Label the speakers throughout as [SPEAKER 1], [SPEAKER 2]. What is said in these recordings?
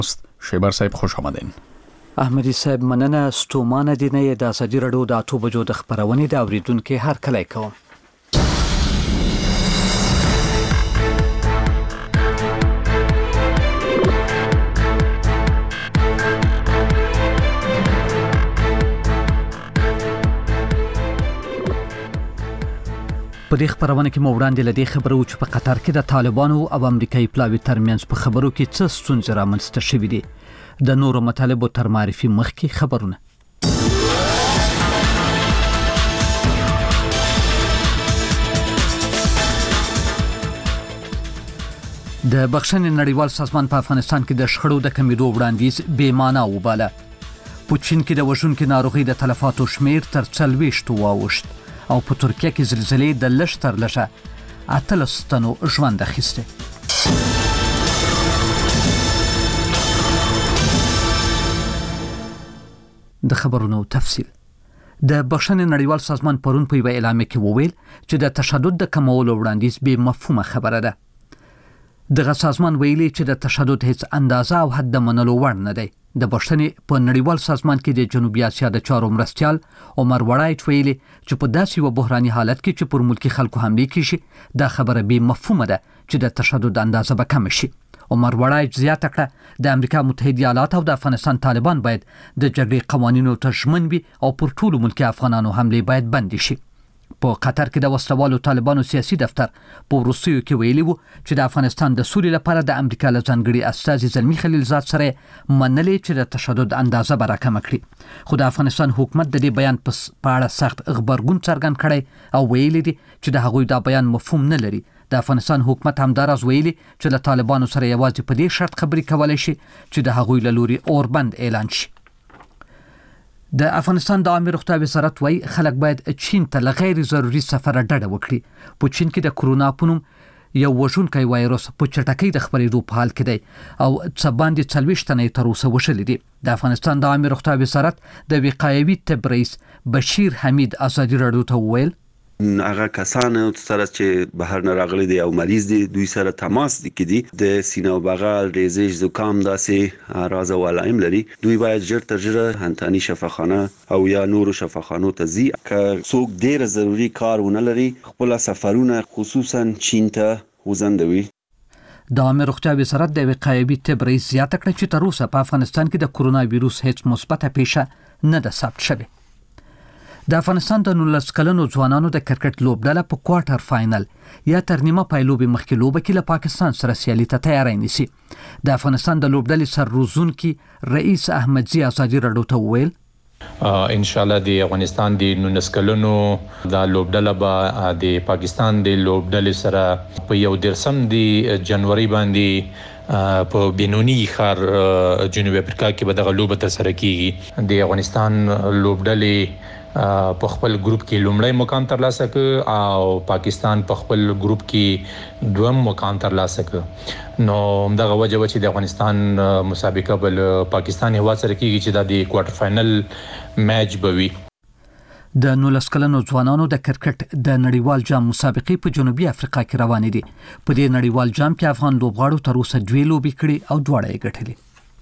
[SPEAKER 1] شیبر صاحب خوش آمدین.
[SPEAKER 2] احمدی صاحب مننه. ستومانه دی نه د ازادي رادیو د 8 بجو د خبرونې د اوریدونکو هر کله کوم. په دې خبرونه کې مو وړاندې لدې خبرو چې په قطر کې د طالبانو او امریکایي پلاوي ترمنځ په خبرو کې څه ستونزې رامنځته شوې دي. د نورو مطالبو تر معرفي مخکې خبرونه. د بخښنې نړیوال سازمان په افغانستان کې د شخړو د کمیدو وړاندیز بې معنا وباله. په چین کې د وژونکو ناروغي د تلفاتو شمیر تر 40 واوښت او په ترکیه کې زلزلې د لږ تر لږه 18 تنو ژوند اخیسته. د خبرونو تفصیل. د بخښنې نړیوال سازمان پرون په یوه اعلامیه کې وویل چې د تشدد د کمولو وړاندیز بې مفهومه خبره ده. دغه سازمان ویلي چې د تشدد هیڅ اندازه او حد منلو وړ نه دی. د بخښنې په نړیوال سازمان کې د جنوبي اسیا د چارو مرستیال عمر وړایټ ویلي چې په داسې یو بحراني حالت کې چې پر ملکی خلکو حمله کیږي دا خبره بې مفهومه ده چې د تشدد اندازه به کم شي. عمر وړایټ زیاته کړه د امریکا متحده ایالات او د افغانستان طالبان باید د جګړې قوانینو ته ژمن وي او پر ټولو ملکی افغانانو حمله باید بند شي. په قطر کې د وسلوالو طالبانو سیاسي دفتر په وروستیو کې ویلي وو چې د افغانستان د سولې لپاره د امریکا له ځانګړي استازي زلمی خلیلزاد سره منلې چې د تشدد اندازه به راکمه کړي. خو د افغانستان حکومت د دې بیان په اړه سخت غبرګون څرګند کړی او ویلي دي چې د هغوی دا بیان مفهوم نه لري. د افغانستان حکومت همداراز ویلي چې له طالبانو سره یوازې په دې شرط خبرې کولای شي چې د هغوی له لوري اوربند اعلان شي. د افغانستان د عامه روغتیا وزارت وايي خلک باید چین ته غیر ضروري سفر ډډه وکړي. په چین کې د کرونا په نوم یو وژونکی وایروس په چټکۍ د خپرېدو په حال کې دی او څه باندې 40 تنه تر اوسه وشلې دي. د افغانستان د عامه روغتیا وزارت د وقایوي طب رئیس بشیر حمید ازادي رادیو ته وویل
[SPEAKER 3] هغه کسان سره چې بهر نه راغلي دي او مریض دي دوی سره تماس دي د سینه او بغل ریزش زکام داسې راز او علائم لري دوی باید ژر تر ژره هنتانی شفاخانه او یا نورو شفاخانو ته ځي که څوک ډیر ضروری کار ونه لري خپل سفرونه خصوصا چین ته وزندوي.
[SPEAKER 2] د عامه روغتیا وزارت د وقایوي طب رئیس زیاته کړه چې تر اوسه په افغانستان کې د کرونا وایروس هیڅ مثبته پیښه نه ده ثبت شوې. د افغانستان د 19 کلنو ځوانانو د کرکټ لوبډله په کوارټر فائنل یا تر نیمه پایلوبي مخکې لوبه کې له پاکستان سره سیالي ته تیاری نیسي. د افغانستان د لوبډلې سرروزونکي رئیس احمدزي ازادي رادیو ته وویل
[SPEAKER 4] ان شاء الله د افغانستان د 19 کلنو د لوبډله به د پاکستان د لوبډلې سره په 1 د جنوري باندې په بینونی ښار جنوبي افریقا کې به دغه لوبه ترسره کیږي. د افغانستان لوبډلې په خپل ګروپ کې لومړی مقام ترلاسه کړ او پاکستان په خپل ګروپ کې دویم مقام ترلاسه کړ. نو دغه وجه و چې د افغانستان مسابقه بل پاکستان هوا سره کیږي چې د کوارټر فائنل میچ بوي.
[SPEAKER 2] د 19 کلنو ځوانانو د کرکټ د نړیوال جام مسابقې په جنوبي افریقا کې روانې دي. په دې نړیوال جام کې افغان لوبغاړو تر اوسه 2 لوبې کړې او دواړه یې ګټلې.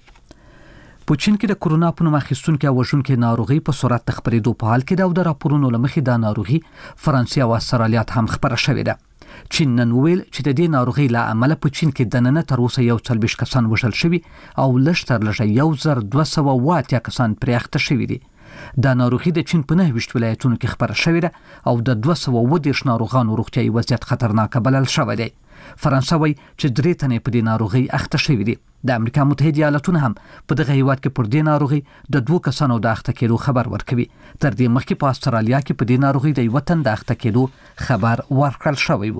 [SPEAKER 2] په چین کې د کرونا په نوم اخیستونکو او وژونکو ناروغي په سرعت خپرېدو په حال کې د راپورونو لمخې د ناروغي فرانسې او استرالیا ته هم خبره شوې ده. چین نن ویل چې د دې ناروغي له امله په چین کې دننه تر اوسه 40 کسان وژل شوي او لږ تر لږه 1280 کسان پرې اخته شوي دي. دا ناروغي د چین په 9 ولایتونو کې خبره شوې ده او د 210 ناروغانو روغتیايي وضعیت خطرناک بلل شوی دی. فرانسه وایي چې 3 تنې په دې ناروغي اخته شوي دي. د امریکا متحده ایالاتونه هم په دغه هیواد کې پر دې ناروغي د 2 کسانو د اخته کېدو خبر ورکوي. تر دې مخکې په استرالیا کې په دې ناروغي د یو تن د اخته کېدو خبر ورکړل شوی و.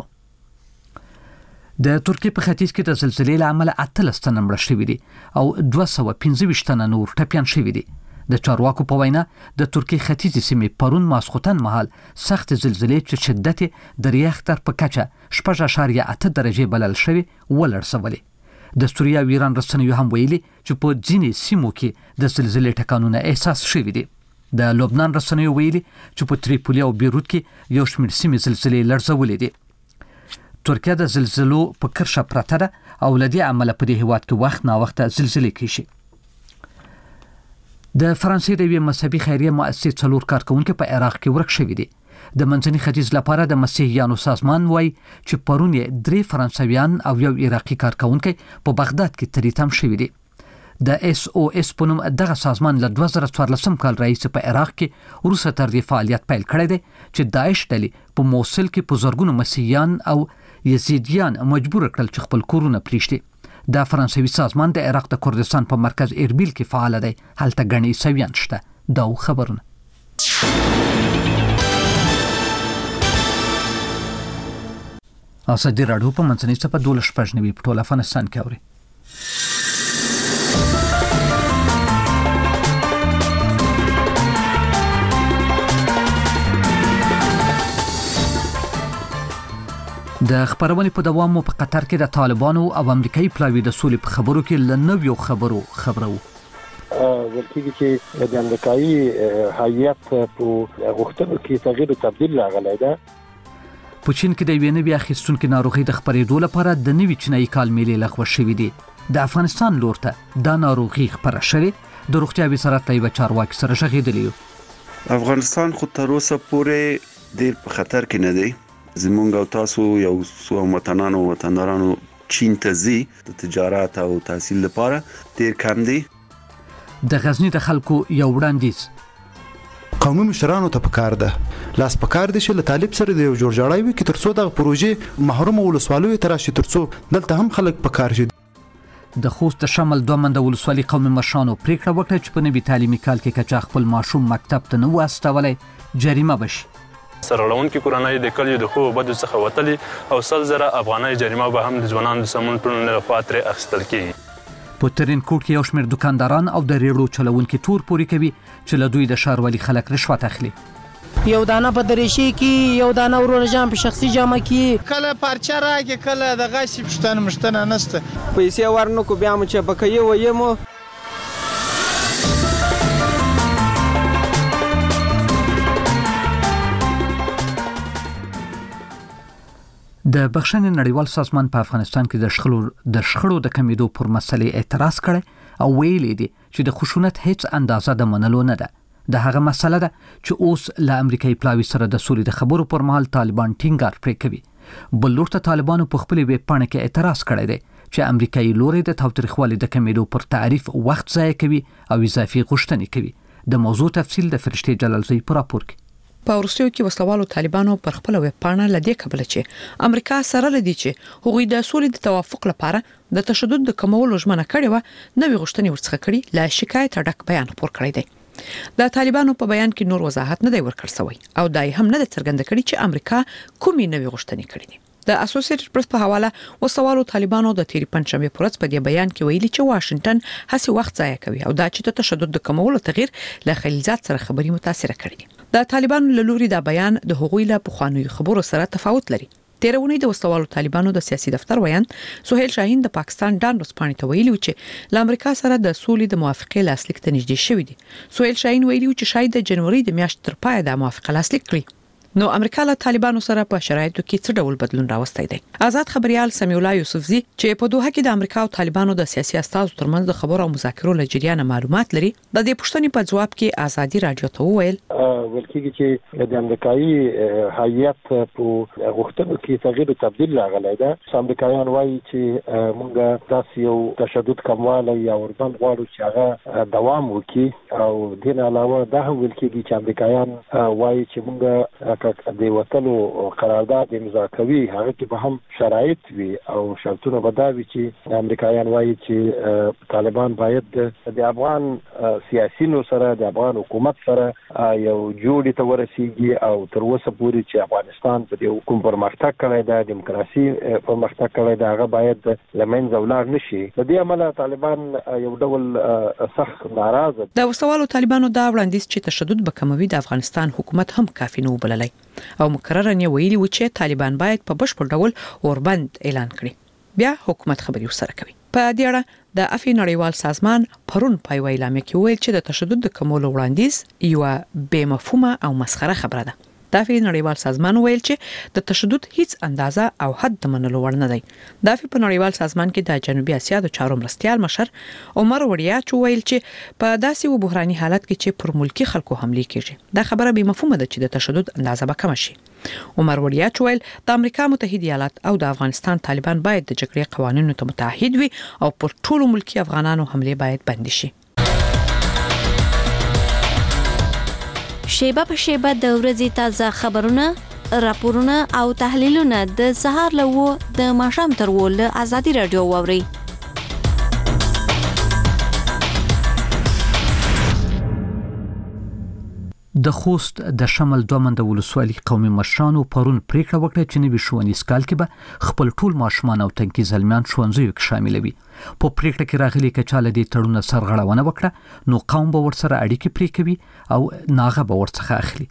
[SPEAKER 2] د ترکیه په ختیځ کې د زلزلې له امله 18 تنه مړه شوي دي او 225 تنه نور ټپیان شوي دي. د چارواکو په وینا د ترکیه ختیځې سیمې پرون ماسخوتن مهال سخت زلزلې چې شدت د ریختر په کچه 6.8 درجه بلل شوی ولړزولې. د سوریه او ایران رسنیو هم ویلي چې په ځینې سیمو کې د زلزلې ټکانونه احساس شوي دي. د لبنان رسنیو ویلي چې په تریپولي او بیروت کې یو شمېر سیمې زلزلې لړزولې دي. ترکیه د زلزلو په کرښه پرته ده او لدی عمل په دې هیواد کې وخت نا وخت زلزلې کیږي. د فرانسې د یوې مذهبي خیریه مؤسسې 4 کارکونکو په عراق کې ورک شوي دي. د منځني ختیځ لپاره د مسیحیانو سازمان وایي چې پرون یې 3 فرانسویان او یو عراقي کارکونکو په بغداد کې تریتم شوي دي. د SOS په نوم دغه سازمان له 2014 کال راهیسې په عراق کې وروسته تر دې فعالیت پیل کړی دی چې داعش ډلې په موصل کې په زرګونو مسیحیان او یزیدیان مجبور کړل چې خپل کورونه پریږدي. د فرانسوي سازمان د عراق د کردستان په مرکز اربیل کې فعال دی. هلته غني سویان شته. دا خبرونه اساس د راډیو په منځنۍ صفه 12 په ټول افغانستان کې اوري. د خبرونې په دوام په قطر کې د طالبانو او امریکایي پلاوی د سولې په خبرو کې لنویو خبرو
[SPEAKER 5] ورکیږي چې د امریکایي هیئت په غوښتنو کې تغییر او تبديل راغلی ده.
[SPEAKER 2] په چین کې د وینې بیا خستونکو ناروغي د خبرېدو لپاره د نوي چینایي کال میلې لغوه شوې دي. د افغانستان لور ته د ناروغي خبره شوې د روغتیا وزارت له چارواکي سره شغېدلی.
[SPEAKER 3] افغانستان خو تر اوسه پورې ډېر په خطر کې نه دی. زمونږ او تاسو یو څو وطندارانو چین ته ځي د تجارت او تحصیل لپاره ډېر کم دي.
[SPEAKER 2] د غزنی د خلکو یو وړاندیز
[SPEAKER 6] قومي مشرانو ته پکار ده لاس پکار دي چې له طالب سره د یو جوړجاړی وي کې ترڅو د پروژې محروم ولسوالۍ تراشي ترڅو دلته هم خلک پکار شي.
[SPEAKER 2] د خوست د شمال دومند ولسوالۍ قومي مشرانو پریکړه وکړه چې په نوي تعلیمي کال کې کچا خپل ماشوم مکتب ته نه واستولای جریمه بشي.
[SPEAKER 7] سرغړونکو کورنۍ د کلیو د خو بدو څخه وتلي او 100,000 افغانۍ جریمه به هم د ځوانانو د سمون ټولنې لخوا ترې اخیستل کیږي.
[SPEAKER 2] په ترین کوټ کې یو شمېر دکانداران او د ریړو چلوونکو تور پوري کوي چې له دوی د ښاروالي خلک رشوت اخلي.
[SPEAKER 8] یو دانه په دریشي کې یو دانه ورونه جام په شخصي جامه کې
[SPEAKER 9] کله پارچه راګه کله د غاښ پښتنه مشتنه نسته
[SPEAKER 8] پیسې ورنکو بیا مو چې بکې وایمو.
[SPEAKER 2] د بخښنې نړیوال سازمان په افغانستان کې د شخړو د کمیدو پر مسلې اعتراض کړي او ویلي دي چې د خشونت هیڅ اندازه د منلو نه ده. د هغه مسله ده چې اوس له امریکایي پلاوی سره د سولې د خبرو پر مهال طالبان ټینګار پرې کوي. بل لور ته طالبانو په خپل ویب پاڼه کې اعتراض کړی دی چې امریکایي لوري د تاوتریخوالي د کمیدو پر تعریف وخت ضایع کوي او اضافي غوښتنې کوي. د موضوع تفصیل د فرشتي جلالزی په راپور کې.
[SPEAKER 10] په روسیو کې وسلوالو طالبانو پر خپل ویب پاڼه لدې کبل چې امریکا سره لدی چې هغوی د سولې د توافق لپاره د تشدد د کمولو ژمنه کړې و نوې غوښتنې ورڅخه کړي لا شکایت ډک بیان خپور کړی دی. د طالبانو په بیان کې نور وضاحت نه دی ورکړ شوی او دای هم نه څرګند کړي چې امریکا کومې نوې غوښتنې کړې دي. د اسوسییټډ پریس په حواله وسوالو طالبانو د تیری پنځمه پورز په دې بیان کې ویلي چې واشنگټن هڅه وخت ضایع کوي او دا چې د تشدد د کمولو تغییر له خلیلزات سره خبري متاثر کړي. د طالبانو له لوري دا بیان د حقوقي له پخوانیو خبرو سره تفاوت لري. تیرونی د وسوالو طالبانو د سیاسي دفتر ویان سہیل شاهین د پاکستان ډان رسپانې ته ویلي چې ل امریکا سره د سولې د موافقې لاسلیک ته نږدې شوې دي. سہیل شاهین ویلي چې شاید د جنوري د میاشتې تر پای د موافقه لاسلیک کړي. نو امریکا له طالبانو سره په شرایطو کې څه ډول بدلون راوستي دی. آزاد خبريال سمیع الله یوسفزی چې په دوحه کې د امریکا او طالبانو د سیاسي استازو ترمنځ د خبرو او مذاکرو له جریان معلومات لري د دې پوښتنې په جواب کې ازادي رادیو ته وویل
[SPEAKER 5] ولکه چې د امریکایي هیئت په غوښتنو کې تغییر او تبديل راغلی ده. امریکایان وایي چې موږ تاسو یو تشدد کمواله یا وربند غواړو چې هغه دوام وکړي او دین علاوه دا هم ولکه چې امریکایان وایي چې موږ د وټلو قرارداد امضا کوي هغه کې به هم شرایط وي او شرطونه به دا وي چې امریکایان وایي چې طالبان باید د افغان سیاسيونو سره د افغان حکومت سره یو جوړی ته ورسیږي او تر اوسه پورې چې افغانستان په دې حکومت پرمختګ کړی دی دیموکراسي پرمختګ کړی دی هغه باید لمنځه ولاړ نشي. د دې عمله طالبان یو ډول سخت ناراضه.
[SPEAKER 10] د وسوالو طالبانو دا وړاندیز چې تشدد به کموي د افغانستان حکومت هم کافي نه وبللی او مکرره نه ویلي و چې طالبان باید په بشپړ ډول اوربند اعلان کړي. بیا حکومت خبري وسره کوي. په دې اړه د افی نړیوال سازمان پرون په ویلامه کې ویل چې د تشدد د کمولو وړاندیز یو بې مفهومه او مسخره خبره ده. دافع نړیوال سازمان ویل چې د تشدد هیڅ اندازه او حد د منلو وړ نه دی. دافع په نړیوال سازمان کې د جنوبي اسیا د چارو مرستيال مشر عمر وړیا ویل چې په داسې و بحراني حالت کې چې پر ملکی خلکو حمله کیږي دا خبره به مفهومه ده چې د تشدد اندازه به کم شي. عمر وړیا ویل د امریکا متحده ایالات او د افغانستان طالبان باید د جګړې قوانینو ته متحد وي او پر ټولو ملکی افغانانو حمله باید بند شي.
[SPEAKER 11] شیبه په شیبه د ورځې تازه خبرونه، راپورونه او تحلیلونه د سهار له د ماښام تر ول ازادي رادیو واوري.
[SPEAKER 2] د خوست د شمال دومند ولسوالۍ قومي مشرانو پرون پریکړه وکړه چې نوي ښوونیز کال کې به خپل ټول ماشومان او تنکي زلمیان ښوونځیو کې شاملوي. په پریکړه کې راغلي چې چاله دې تړونه سرغړونه وکړه نو قوم به ورسره اړیکې پرې کوي او ناغه به ورڅخه اخلي.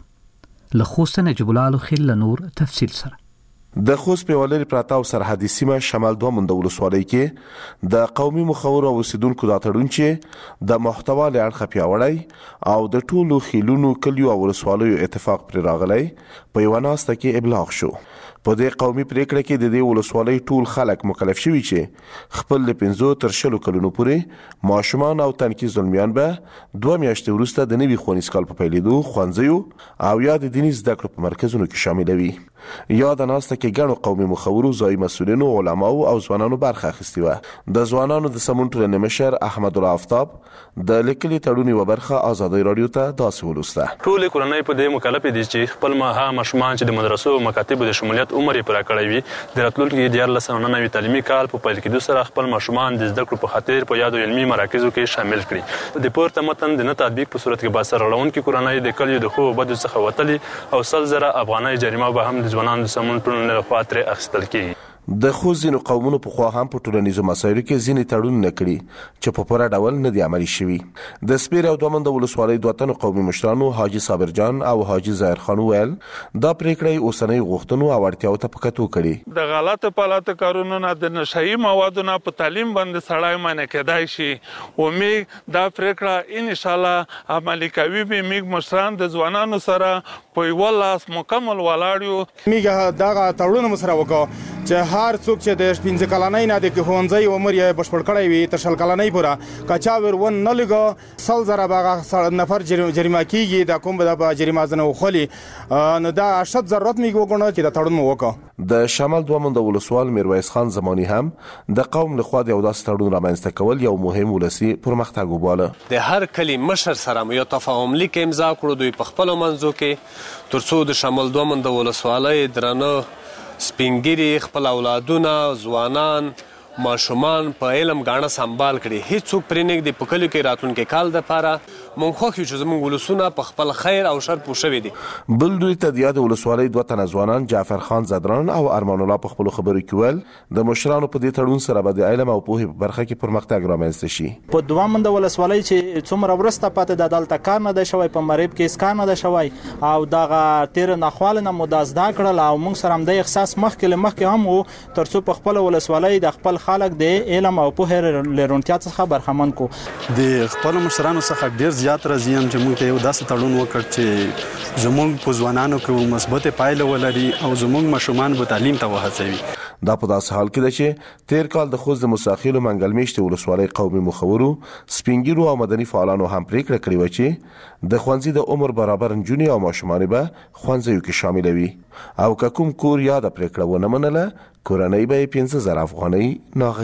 [SPEAKER 2] له خوست نجیب الله خل نور تفصیل سره.
[SPEAKER 12] د خوست په ولر پراته او سرحدي سیمه شمال دومند ولسوالۍ کې د قومي مخور او اوسیدونکو د تړون چې د محتوا لړ خپیاوړی او د ټولو خیلونو کلیو او ولسوالیو اتفاق پر راغلی په یو ناسته کې ابلاغ شو. په دې قومي پریکړه کې د دې ولسوالۍ ټول خلک مکلف شوي چې خپل له 15 تر 20 کلونو پورې ماشومان او تنکي زلمیان به 2 میاشتې وروسته د نوي ښوونیز کال په پیلېدو ښوونځیو او یا د دیني زده کړو په مرکزونو کې شاملوي. یا د ناسته کې ګڼو قومي مخورو، ځایي مسؤلینو، علماو او ځوانانو برخه اخیستې وه. د ځوانانو د سمون ټولنې مشر احمد الله آفتاب د لیکلي تړون یوه برخه ازادۍ راډیو ته داسې ولوسته.
[SPEAKER 7] ټولې کورنۍ په دې مکلفې دي چې خپل ماشومان چې د مدرسو او مکاتبو د شمولیت عمر یې پوره کړی وي د راتلونکي 1499 تعلیمي کال په پیل کېدو سره خپل ماشومان د زده کړو په خاطر په یادو علمي مراکزو کې شامل کړي. د پورته متن د نه تطبیق په صورت کې به سرغړونکي کورنۍ د کلیو د خو بدو څخه وتلي او 100,000 افغانۍ جریمه به هم د ځوانانو د سمون ټولنې لخوا ترې اخیستل کېږي.
[SPEAKER 12] د خوست ځینو قومونو په خوا هم په ټولنیزو مسایلو کې ځینې تړونونه کړي چې په پوره ډول نه دي عملي شوي. د سپیر او دومند ولسوالۍ دوه تنو قومي مشرانو حاجي صابر جان او حاجي ظاهر خان ویل دا پریکړه اوسنۍ غوښتنو او اړتیاو ته په کتو کړي.
[SPEAKER 13] د غلطه پالاته کارونو نه د نشئی موادو نه په تعلیم باندې سړای منع کېدای شي او میګ دا پریکړه ان شاء الله عملي کوي. به میګ مشران د ځوانانو سره په یو لاس مکمل ولاړیو.
[SPEAKER 14] میګ دا تړون مسره وکړه چې هر څوک چې د 15 کلنۍ نه د ښوونځي عمر یې بشپړ کړی وي تر 20 کلنۍ پورې کچا ورون نه لګو 100,000 باغه نفر جریمه کیږي. د کوم به جریمه ځنه وخلی نو دا شت ضرورت میګ وګڼو چې د تړون مو وکړه.
[SPEAKER 12] د شمال دومند ولسوال میرویس خان زمانی هم د قوم له خوا د یو داس تړون رامنځته کول یو مهم ولسی پرمختګ وباله.
[SPEAKER 15] د هر کلی مشر سره یو تفاهم لیک امضا کړو دوی په خپل منځو کې ترڅو د شمال دومند ولسوالۍ درنه سپینګری خپل اولادونه ځوانان ماشومان په علم غاڼه سنبال کړي. هیڅوک پرې نه دی په کلیو کې راتلونکي کال د پاره مونږ خو چې زموږ ولسونه په خپل خیر او شر پوښوي دي.
[SPEAKER 12] بل دوی ته د یاد ولسوالۍ دوه تنه ځوانان جعفر خان زدران او ارمان الله په خپل خبرو کې ول د مشرانو په دې تړون سره به د علم او پوهې په برخه کې پرمختګ رامنځته شي.
[SPEAKER 16] په دوامند ولسوالۍ چې څومره ورسته پاتې د عدالت کار نه ده شوی په مریب کې اسکار نه ده شوی او دغه تیر نخوال نه مدازدا کړل او موږ سره هم د احساس مخکې هم وو ترڅو په خپل ولسوالۍ د خپل خلک د علم او پوهې لرونتیا څخه برخمن کو.
[SPEAKER 17] د خپل مشرانو څخه ډیر زیات راځي چې موږ ته یو داسې تړون وکړ چې زموږ په ځوانانو کې مثبت پایله ولري او زموږ ماشومان به تعلیم ته وهڅوي.
[SPEAKER 12] دا په داسې حال کې ده چې تیر کال د خوست د مساخیلو منګل میشتې ولسوالۍ قومي مخورو سپینګیرو او مدني فعالانو هم پریکړه کړې وه چې د ښوونځي د عمر برابر نجونې او ماشومانې به ښوونځیو کې شاملوي او که کوم کور یا د پریکړه ونه منله کورنۍ به یې 15,000 افغانۍ ناغه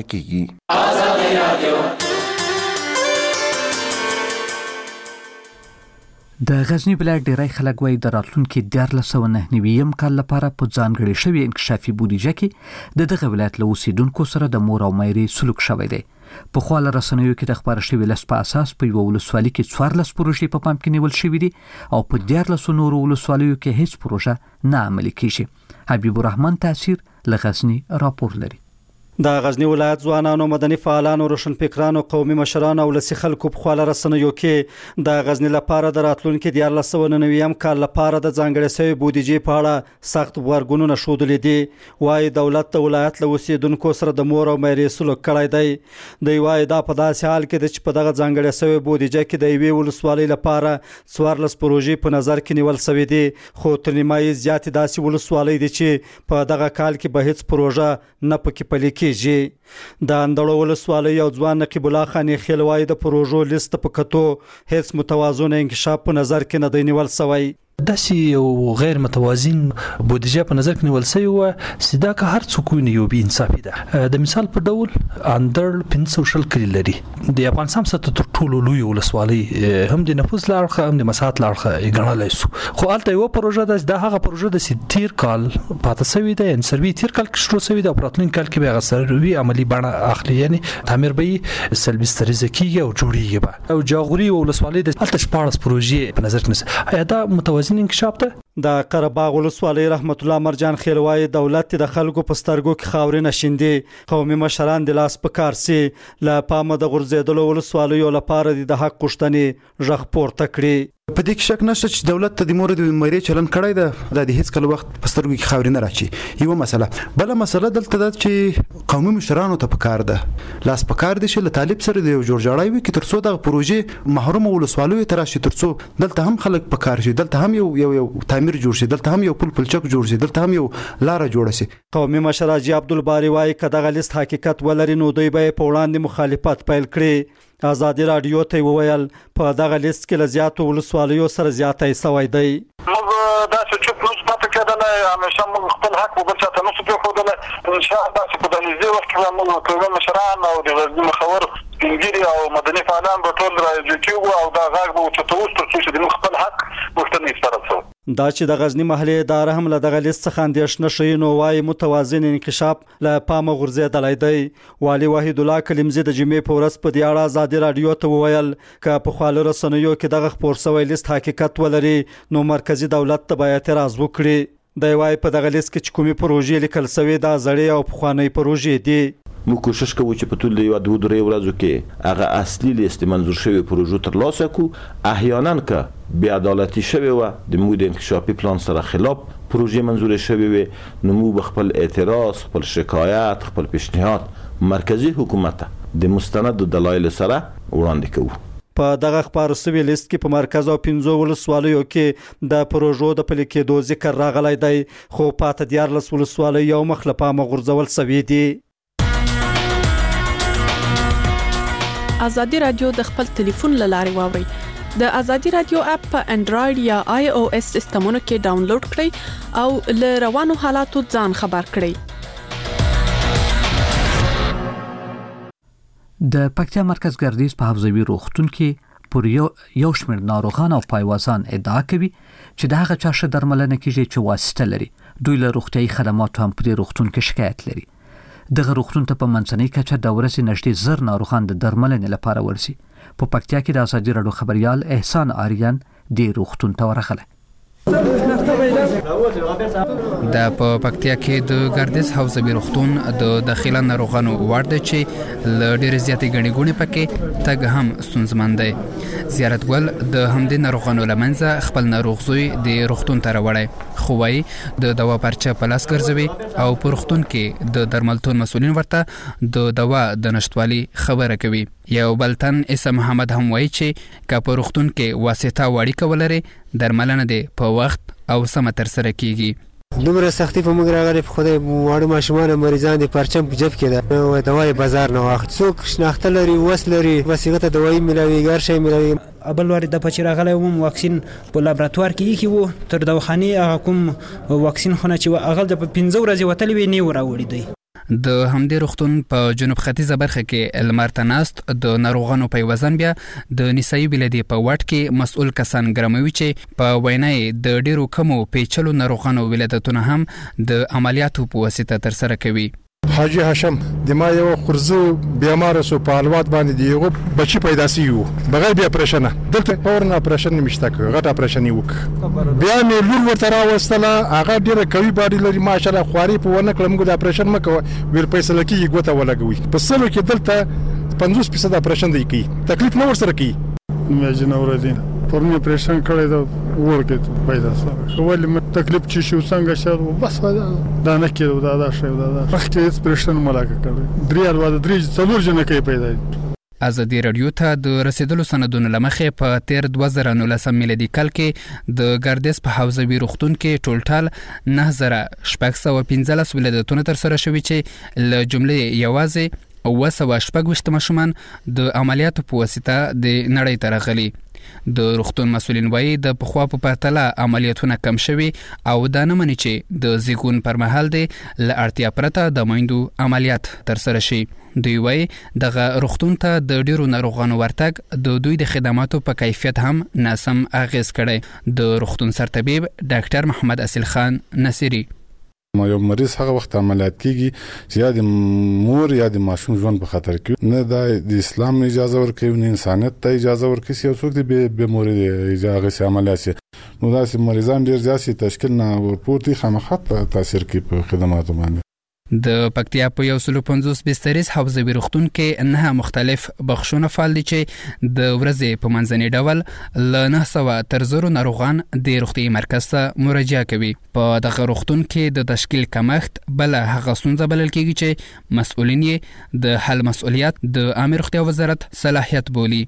[SPEAKER 12] کېږي.
[SPEAKER 2] د غزنی ولایت ډیری خلک وایي د راتلونکي 1499 کال لپاره په ځانګړې شوې انکشافي بودیجه کې د دغه ولایت له اوسیدونکو سره د مور او مېرې سلوک شوی دی. په خو له رسنیو کې د خبر شوی لس په اساس په یو ولسوالۍ کې 14 پروژې په پام کې نیول شوې دي او په 14 نورو ولسوالیو کې هیڅ پروژه نه عملي کیږي. حبیب الرحمن تاثیر له غزنی راپور لري.
[SPEAKER 18] د غزنی ولایت ځوانانو مدني فعالانو روشنفکرانو قومي مشرانو او لسی خلکو په خواله رسنیو کې د غزنی لپاره د راتلونکي د 1999 کال لپاره د ځانګړې سوي بودیجې په اړه سخت غبرګونونه ښودلي دي. وايي دولت د ولایت له اوسیدونکو سره د مور او مېرې سلوک کړی دی. دوی وايي دا په داسې حال کې چې په دغه ځانګړې سوي بودیجه کې د یوې ولسوالۍ لپاره 14 پروژې په نظر کې نیول شوې دي، خو تر نیمایي زیاتې داسې ولسوالۍ دي چې په دغه کال کې به هیڅ پروژه نه پکې پلي کېږي. د اندړو ولسوالۍ او ځوان نقیب الله خان خیل وايي د پروژو لیست په کتو هیڅ متوازن انکشاف په نظر کې نه دی نیول شوی.
[SPEAKER 19] داسې یو غیر متوازن بودیجه په نظر کې نیول شوی و چې دا که هر څوک ویني یو بې انصافي ده. د مثال په ډول اندړ 500 کلي لري، د افغانستان څخه تر ټولو لوی ولسوالۍ هم د نفوس له اړخه هم د مساحت له اړخه ګڼلی سو، خو هلته یوه پروژه ده چې دا هغه پروژه ده چې تیر کال پاته شوې ده، یعنې سروي تیر کال کې شروع شوې ده او په راتلونکي کال کې به هغه سروي عملي بڼه اخلي، یعنې تعمیر به یې سلبستریزه کېږي او جوړېږي به. او جاغوري ولسوالۍ ده هلته 14 پروژې په نظر کې نیسي. آیا دا متوازن انکشاف ده؟
[SPEAKER 18] د قرهباغ ولسوالۍ رحمت الله مرجان خیل وايي دولت د خلکو په سترګو کې خاورې نشیندي، قومي مشران د لاس په کار سي له پامه د غورځېدلو ولسوالیو لپاره د حق غوښتنې غږ پورته کړي.
[SPEAKER 6] په دې کې شک نشته چې دولت ته د مور د مېرې چلن کړی ده، د هیڅ کله وخت په سترګو کې خاورې نه راچی. یو مسله بل مسله دلته ده چې قومي مشرانو ته پکار ده لاس پکار دي چې له طالب سره د جوړجاړی وي کې ترڅو د پروژې محروم ولسوالیو تراشي، ترڅو دلته هم خلک پکار شي، دلته هم یو تعمیر جوړ شي، دلته هم یو پلچک جوړ شي، دلته هم یو لار جوړ شي.
[SPEAKER 18] قومي مشر حاجی عبدالباری وايي کداغه لیست حقیقت ولري نو دوی به په وړاندې مخالفت پیل کړي. آزادی رادیو ته وویل په دغه لیست کې له زیاتو ولسوالیو سره زیاتی شوی دی.
[SPEAKER 20] موږ داسې چوپ نشو پاتې کېدلی، همیشه موږ خپل حق وبل چاته نشو پرېښودلی. انشاءالله داسې په دهلیزي وخت کې به موږ قومي مشران او د غزني مخور سپینګیري او مدني فعالان به ټول راجع کېږو او دا غږ به اوچته وشو تر څو چې د موږ خپل حق غوښتنې سپارل شوی.
[SPEAKER 18] دا چې د غزنی محلي اداره هم له دغه لیست څخه اندېښنه ښیي نو وايي متوازن انکشاف له پامه غورځېدلی دی. والي وحید الله کلیمزي د جمعې په ورځ په دې اړه ازادي رادیو ته وویل که په خواله رسنیو کې دغه خپور شوی لیست حقیقت ولري نو مرکزي دولت ته باید اعتراض وکړي. دی وايي په دغه لیست کې چې کومې پروژې لیکل شوې دا زړې او پخوانۍ پروژې دي.
[SPEAKER 21] موږ کوشش کوو چې په ټول یو 2-3 ورځو کې هغه اصلي لیست منظور شوی پروژو ترلاسه کړو. احیانا که بې عدالتي شوی و د موږ د انکشافي پلان سره خلاف پروژې منظور شوی وي نو موږ خپل اعتراض، خپل شکایت، خپل پیشنهاد مرکزی حکومت د مستند دلایل سره وړاندې کوو.
[SPEAKER 18] په دغه خبرو سوي لیست کې په مرکز او 15 ولسوالیو کې د پروژو د پلي کېدو ذکر راغلی دی، خو پاته 14 ولسوالۍ یو مخ له پامه غورځول شوي دي.
[SPEAKER 10] ازادي رادیو د خپل ټلیفون له لارې واوري. د ازادي رادیو اپ په انډراید یا آی او اس سیستمونو کې ډاونلوډ کړئ او له روانو حالاتو ځان خبر کړئ.
[SPEAKER 2] د پکتیا مرکز ګردیز په حفظوي روغتون کې پر یو شمېر ناروغان او پایوازان ادعا کوي چې د هغه چا ښه درملنه کیږي چې واسطه لري. دوی له روغتیايي خدماتو هم په دې روغتون کې شکایت لري. دغه روغتون ته په منځنۍ کچه د ورځې نږدې 1000 ناروغان د درملنې لپاره ورسي. په پکتیا کې د ازادي رادیو خبريال احسان آریان د روغتون ته ورغله.
[SPEAKER 22] د په پکتیا کې د ګردیز حوزوي روغتون د داخله ناروغانو وارد چې ل ډېر زیاتې غني ګونې پکې تګ هم ستونزمن دی. زیارتګل د همدې ناروغانو لمنځه خپل ناروغ زوی د روغتون ته راوړی، خو وايي د دوا پرچه په لاس ګرځوي او په روغتون کې د درملتون مسؤلین ورته د دوا د نشټوالي خبره کوي. یو بلتن اسم محمد هم وایي چې که په روغتون کې واسطه واړیکه ولري درملنه دی په وخت او سم تر سره کیږي.
[SPEAKER 23] دومره سختي په موږ راغلي په خدای واړو ماشومان مریضان دي پرچم په جب کې ده او دوايي بازار نه واخت څوک شناخته لري وس لري وسیغه ته دوايي ملاوي ګر شي ملاوي
[SPEAKER 24] ابل وارد د پچ راغلی وم واکسین په لابراتوار کې کی وو تر دواخاني هغه کوم واکسین خونه چې هغه د 15 ورځې وتلی وی نه وراوړي دی.
[SPEAKER 22] د همدې روغتون په جنوب ختیځه برخه کې لمرتناست د ناروغانو په وزن بیا د نسایي بلدې په وټ کې مسؤل کسان ګرموي چې په وینای د ډیرو کمو پیچلو ناروغانو ولادتونه هم د عملیاتو په واسطه تر سره کوي.
[SPEAKER 1] حاجی هاشم د ما یو خرزه بیمار سو په حالات باندې دی یو بچی پیدا سیو بغیر بیا اپریشن دلته فورن اپریشن نمشته غټ اپریشن وک بیا مې لور ورته راوستله هغه ډیره قوي باډي لري ماشاءالله خواري په ونه کړم د اپریشن مکو ویل پیسې لکه ګوته ولګوي په سلو کې دلته 50% اپریشن دی کی تکلیف نو ورسره کی مې جنوردین پرمه اپریشن کړی دا ورګه پیدا سره ولې تکلیف چې شو څنګه شو بس دا نه کېدو دا شی دا وخت اپریشن ملاقات کړی دریال واده درې څلور جنہ کې پیدا
[SPEAKER 22] ازادي رادیو ته د رسیدلو سندونو لمخې په 2019 میلادي کال کې د ګاردیس په حوزوي روغتون کې ټولټال 9615 ولادتونه تر سره شوي چې له جملې یوازې 916 ماشومان د عملیاتو په واسطه د نړۍ ته راغلي. د روغتون مسؤلین وایي د پخوا په پرتله عملیاتونه کم شوي او دا نه مني چې د زیږون پر مهال د اړتیا پرته د میندو عملیات تر سره شي. دوی وایي دغه روغتون ته د ډیرو ناروغانو ورتګ د دوی د خدماتو په کیفیت هم ناسم اغیز کړي. د روغتون سرطبیب ډاکټر محمد اصل خان نصیری
[SPEAKER 3] ما یو مریض هغه وخت عملیات کیږي چې یا د مور یا د ماشوم ژوند په خطر کې نه د اسلام اجازه ورکوي نه انسانیت ته اجازه ورکوي چې څوک د بیموري اجازه عملیات نو دا چې مریضان ډیر زیات تشکیل نه ورپورتي خامخات تاثیر کوي په خدماتو باندې.
[SPEAKER 22] د پکتیا په 150 بستریز حوزوي روغتون کې نه مختلف بخښونه فعال دي چې د ورځې په منځني ډول ل 900 تر 0 ناروغان د روغتي مرکز ته مراجعه کوي. په دغه روغتون کې د تشکیل کمښت بل هغه ستونزه بلل کېږي چې مسؤلین یې د حل مسؤلیت د عامه روغتیا وزارت صلاحیت بولي.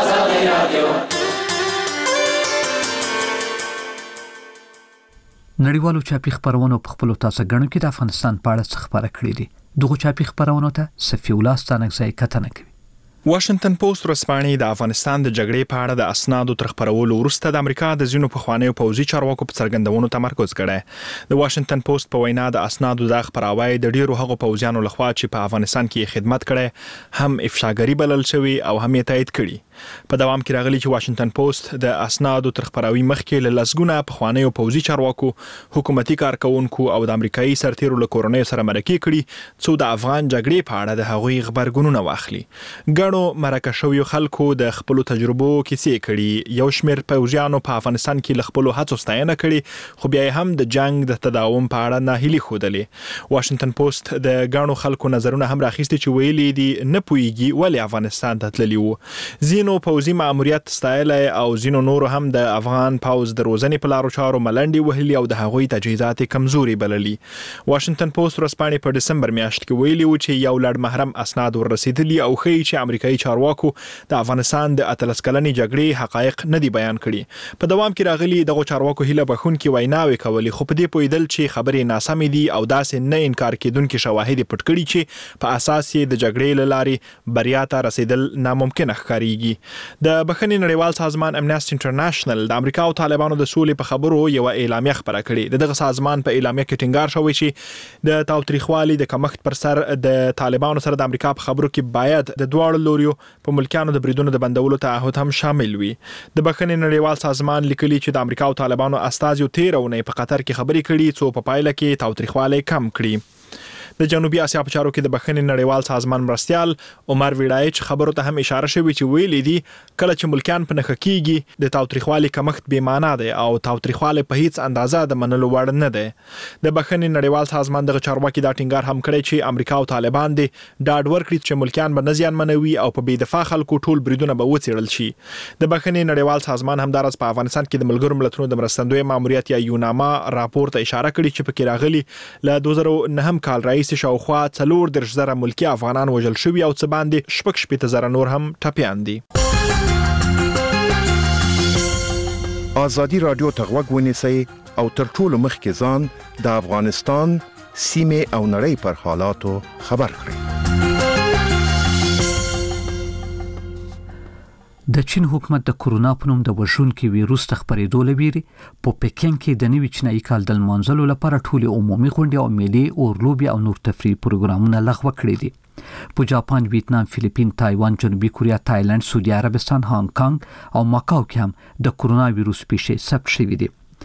[SPEAKER 2] نړیوالو چاپی خبرونو په خپل تاسو غنو کې د افغانستان په اړه څه خبره کړې دي. دغه چاپی خبرونو ته صفی الله ستانکزای کتنه کوي.
[SPEAKER 4] واشنگټن پوسټ ورځپاڼې د افغانستان د جګړې په اړه د اسنادو تر خبرولو وروسته د امریکا د ځینو پخوانیو پوځي چارواکو په څرګندونو تمرکز کړی. د واشنگټن پوسټ په وینا د اسنادو د خبراوي د ډیرو هغو پوځیانو لخوا چې په افغانستان کې خدمت کړي هم افشاګری بلل شوی او هم یې تایید کړي. په دوام کې راغلی چې واشنگټن پوسټ د اسنادو تر خبراوي مخکې له لسګونه پخوانیو پوځي چارواکو حکومتي کارکونکو او د امریکایي سرتیرو له کورنۍ سره مرکه کړي څو د افغان جګړې په اړه د هغوی خبرګونونه واخلي. ګڼو مرکه شویو خلکو د خپل تجربو کیسې کړي. یو شمېر پوځیانو په افغانستان کې له خپل هڅو ستاینه کړي خو بیا هم د جنگ د تداوم په اړه ناهیلي ښودلې. واشنگټن پوسټ د ګڼو خلکو نظرونه هم راخیستي چې ویلي دي نه پوهیږي ولې افغانستان ته تللی وو. ځینو پوځي ماموریت ستایلی او ځینو نورو هم د افغان پوځ د روزنې په لارو چارو ملنډې وهلي او د هغوی تجهیزات کمزوري بللي. واشنگټن پوسټ ورځپاڼې په ډسمبر میاشت کې ویلي و چې یو لړ محرم اسناد ورسېدلي او ښیي چې امریکایي چارواکو د افغانستان د 13 کلنې جګړې حقایق نه دي بیان کړي. په دوام کې راغلي دغه چارواکو هیله بخونکي ویناوي کولې خو په دې پویدل چې خبرې ناسمې دي او داسې نه انکار کېدونکي شواهد پټ کړي چې په اساس یې د جګړې لارې بریا ته رسیدل ناممکن ښکارېږي. د بخښنې نړیوال سازمان امنیستي انټرنیشنل د امریکا او طالبانو د سولې په خبرو یو اعلامیه خبره کړې. دغه سازمان په اعلامیه کې ټینګار شوی چې د تاوتریخوالي د کمښت پر سر د طالبانو سره د امریکا په خبرو کې باید د دواړو لوريو په ملکانو د بریدونو د بندولو تعهد هم شامل وي. د بخښنې نړیوال سازمان لیکلي چې د امریکا او طالبانو استازیو 13 اونۍ په قطر کې خبرې کړي څو په پایله کې تاوتریخوالی کم کړي. د جنوبي اسیا په چارو کې د بخښنې نړیوال سازمان مرستیال عمر ویډایچ خبرو ته هم اشاره شوی چې ویلي دي کله چې ملکان په نخښه کېږي د تاوتریخوالي کمښت بې معنا دی او تاوتریخوالی په هیڅ اندازه د منلو وړ نه دی. د بخښنې نړیوال سازمان دغه چارواکي دا ټینګار هم کړی چې امریکا او طالبان دي ډاډ ورکړي چې ملکان به نه زیانمنوي او په بې دفاع خلکو ټول بریدونه به وڅېړل شي. د بخښنې نړیوال سازمان همدارس په افغانستان کې د ملګرو ملتونو د مرستندوی ماموریت یا یوناما راپور ته اشاره کړې چې پکې راغلي له 2009 کال راهیسې شاوخوا 40,000 ملکی افغانان وژل شوي او څه باندې 60,000 نور هم ټپیان دي.
[SPEAKER 9] ازادي رادیو ته غوږ ونیسئ او تر ټولو مخکې ځان د افغانستان سیمه او نړۍ پر حالاتو خبر کړئ.
[SPEAKER 2] د چین حکومت د کورونا په نوم د وژونکي ویروس د خپرېدو لپاره په پکین کې د نوي چینایي کال د لمانځلو لپاره ټول عمومي غونډې او میلې او لوبي او نور تفریحي پروګرامونه لغوه کړي دي. په جاپان، ویتنام، فلیپین، تایوان، جنوبي کوریا، تایلند، سعودي عربستان، هانګ کانګ او ماکاو کې هم د کورونا ویروس پیښې ثبت شوې دي.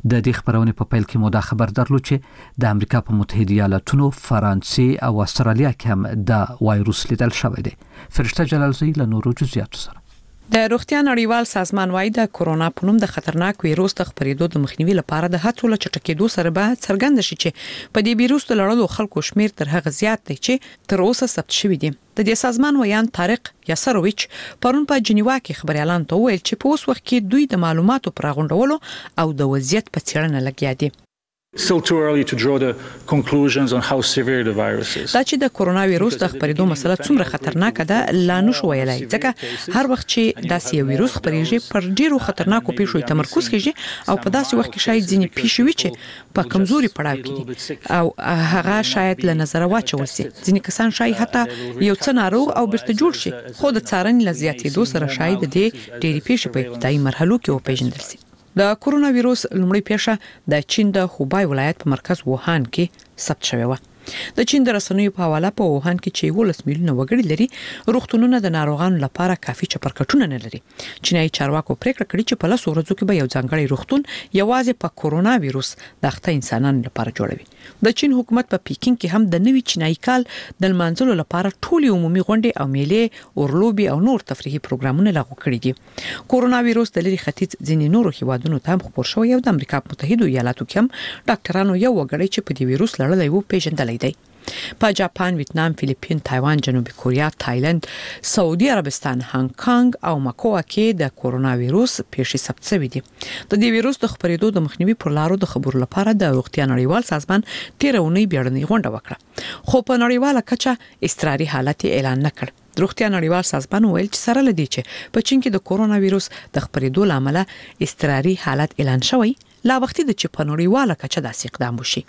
[SPEAKER 2] د دې خبرونې په پیل کې مو دا خبر درلود چې د امریکا په متحده ایالاتونو، فرانسې او استرالیا کې هم د وایروس لیدل شوی دی. فرشته جلالزی له نورو جزئیاتو سره.
[SPEAKER 10] د روغتیا نړیوال سازمان وايي د کورونا په نوم د خطرناک وایروس د خپرېدو د مخنیوي لپاره د هڅو له چټکېدو سره به څرګند شي چې په دې وایروس د لړلو خلکو شمیر تر هغه زیات دی چې تر اوسه ثبت شوی دی. د دې سازمان ویان طارق یاسرویچ پرون په جنیوا کې خبري اعلان ته ویل چې په اوس وخت کې دوی د معلوماتو پر غونډولو او د وضعیت په څېړنه لګیا دي.
[SPEAKER 5] Still too early to draw the conclusions on how severe the virus is.
[SPEAKER 10] دا چې د کورونا وایروس د خپرېدو مسله څومره خطرناکه ده لا نشو ویلای، ځکه هر وخت چې داسې یو وایروس خپرېږي پر ډیرو خطرناکو پیښو تمرکز کیږي او په داسې وخت کې شاید ځینې پیښې وي چې په کمزوري پړاو کې دي او هغه شاید له نظر واچول شي. ځینې کسان شاید حتی یو څه ناروغ او بیرته جوړ شي، خو د څارنې له زیاتېدو سره شاید د ډېری پیښې په ابتدایي مرحلو کې وپېژندل شي. د کورونا وایروس لومړی پیښه د چین د خوبای ولایت په مرکز ووهان کې ثبت شوې و. د چین د رسنیو په حواله په ووهان کې چې 12 میلیونه وګړي لري، روغتونونه د ناروغانو لپاره کافي چپرکټونه نه لري. چینایي چارواکو پریکړه کړې چې په لاسو ورځو کې به یو ځانګړی روغتون یوازې په کورونا وایروس د اخته انسانانو لپاره جوړوي. د چین حکومت په پیکینګ کې هم د نوي چینایي کال د لمانځلو لپاره ټول عمومي غونډې او میلې، اورلوبي او نور تفریحي پروګرامونه لغوه کړي دي. کورونا وایروس د لری ختیځ ځینې نورو هیوادونو ته هم خپور شوی او د امریکا متحده ایالاتو کې هم ډاکټرانو یو وګړي چې په دې وایروس لړلی وو پیژندل دی. په جاپان، ویتنام، فلیپین، تایوان، جنوبي کوریا، تایلند، سعودي عربستان، هانګ کانګ او ماکو کې د کورونا وایروس پیښې ثبت شوې دي. د دې وایروس د خپرېدو د مخنیوي پر لارو د خبرو لپاره د روغتیا نړیوال سازمان 13 اونۍ بیړنۍ غونډه وکړه، خو په نړیواله کچه اضطراري حالت اعلان نکړ. روغتیا نړیوال سازمان ویل چې سره لدی چې په چین کې د کورونا وایروس د خپرېدو لامل اضطراري حالت اعلان شوی، لا وختي د چې په نړیواله کچه داسې اقدام وشي.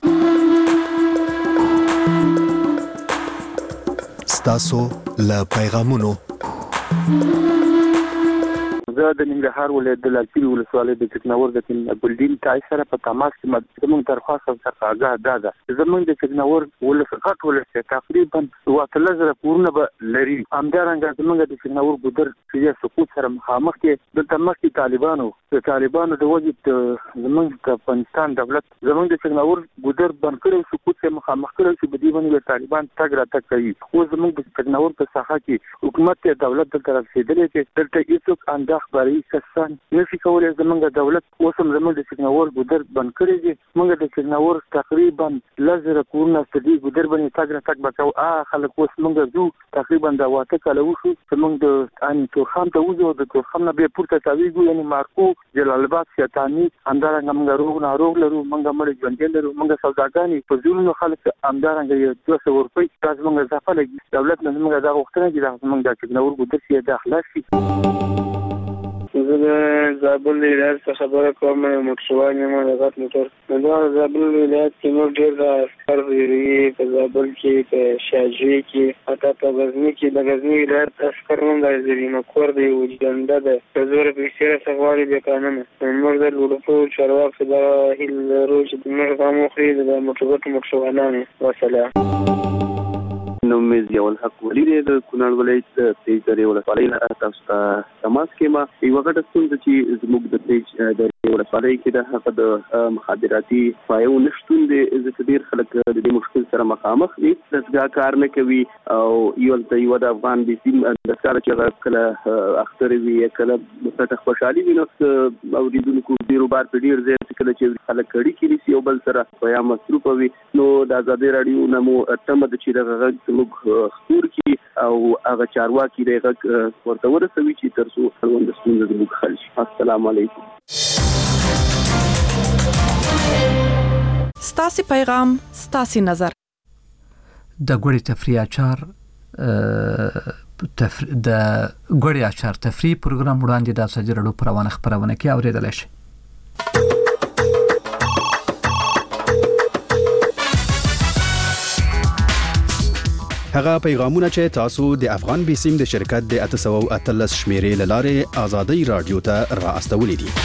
[SPEAKER 7] ستاسو له پیغامونو
[SPEAKER 8] زه د ننګرهار ولایت د لالپورې ولسوالۍ د چکناور د بلډین تای سره په تماس کې زموږ درخواست سره آگاه ده زموږ د چکناور ولسوالۍ تقریبا 3000 کورونه به لري. همدارنګه زموږ د چکناور ګودر چې سقوط سره مخامخ کې د تماس طالبانو د وجه زموږ د افغانستان دولت زموږ د چکناور ګودر بند کړو، سقوط سره مخامخ کړو چې بدی باندې طالبان تګ را تک کوي. خو زموږ د چکناور په ساحه کې حکومت ته دولت د طرف رسیدلې چې دلته هیڅ انداز برای کسان نشي کولای زمونږ دولت اوسم زمونږ د چکناور ګودر بند کړی دی. موږ د چکناور تقریبا 1000 کورونه ستدي ګودر باندې تاګ نه تاګ بچاو خلک اوس موږ زو تقریبا د واته کله وشو چې موږ د ان تورخم ته وځو، د تورخم نه به پورته تاویږو، یعنی مارکو، جلال آباد، شیطانی، همدارنګه موږ روغ ناروغ لرو، موږ مړ ژوند لرو، موږ سوداګانی په زورونو خلک همدارنګه 200 روپۍ تاسو موږ ځفه لګي. دولت نه موږ دا غوښتنه کوي چې موږ د چکناور ګودر سي د اخلاص شي.
[SPEAKER 11] زه د زابل ولایت څخه خبره کوم، موټروان یم د غټ موټر. دا زابل ولایت کې نور ډېر د عسکر دی په زابل کې، په شاجوی کې، حتی په غزنی کې. د غزنی ولایت عسکر هم د زریمه کور دی او جنده ده په زور پیسې سره غواړي د قانون. موږ د لوړو چارواکو د هیل روز د موږ په مخري د موټروانانو وسلام.
[SPEAKER 25] نو مې یو الحق ولی د کونړ ولایت د تیز درې ولسوالۍ نه تاسو ته تماس کې ما یو وخت څنګه چې زموږ د تیز درې ولسوالۍ کې د هغه د مخابراتي پایو نشټون د ډېر خلک د دې مشکل سره مخامخ دي. دغه کار نه کوي او یو د افغان د سیم د سره چې کله اختر وی کله څه خوشحالي وي نو اوریدونکو ډیرو بار په ډیر ځای کله چې خلک کړي کړي یو بل سره یا مصروف وي نو د آزادي رادیو نمو تمه د چې دغه موږ خبر کی او هغه چارواکي دغه ورته ورسوي چې ترڅو خلک د ستونزې د مخ حل شي. السلام علیکم.
[SPEAKER 10] ستاسو پیغام، ستاسو نظر.
[SPEAKER 2] د ګوړې تفریح اچار د ګوړې اچار تفریح پروګرام وړاندې د ازادي رادیو پروانه خبرونه کې اوریدل شي.
[SPEAKER 26] هغه پیغامونه چې تاسو د افغان بیسیم د شرکت د 813 شمیرې لاره آزادي رادیو ته را استولې دي.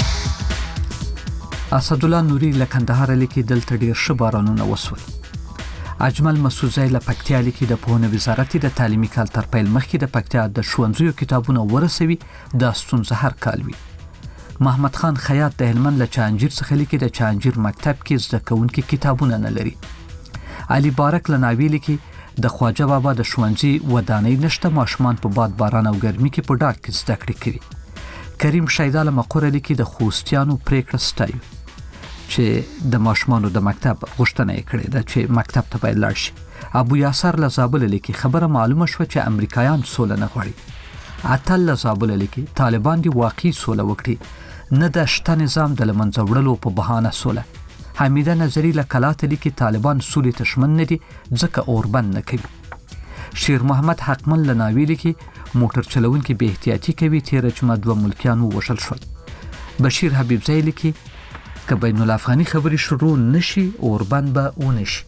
[SPEAKER 2] اسد الله نوري له کندهار لیکي دلته ډیر شبارانونه وسول. اجمل مسعودزی له پکتیا لیکي د پوهنې وزارت د تعلیمي کال تر پیل مخکې د پکتیا د ښوونځیو کتابونه ورسوي د ستونزه هر کال وي. محمد خان خیاط د هلمند له چانجیر څخه لیکي د چانجیر مکتب کې زده کوونکي کتابونه نه لري. علي بارک له ناوی لیکي د خواجه بابا د ښوونځي ودانۍ نشته، ماشومان په باد باران او ګرمي کې په ډاډ کې زده کړې کوي. کریم شیدا له مقوره لیکي د خوستیانو پریکړه ستایو چې د ماشومانو د مکتب غوښتنه یې کړې ده چې مکتب ته باید لاړ شي. ابو یاسر له زابل لیکي خبره معلومه شوه چې امریکایان سوله نه غواړي. عطل له زابل لیکي طالبان دی واقعي سوله وکړي، نه د شته نظام د لمنځه وړلو په بهانه سوله. حمیده نظری له کلات لیکي طالبان سولې ته ژمن نه دي ځکه اوربند نه کوي. شیر محمد حقمن له ناوی لیکي موټر چلونکي بې احتیاطي کوي، تیره جمعه 2 ملکیان ووژل شول. بشیر حبیبزی لیکي که بین الافغاني خبرې شروع نشي اوربند به ونشي.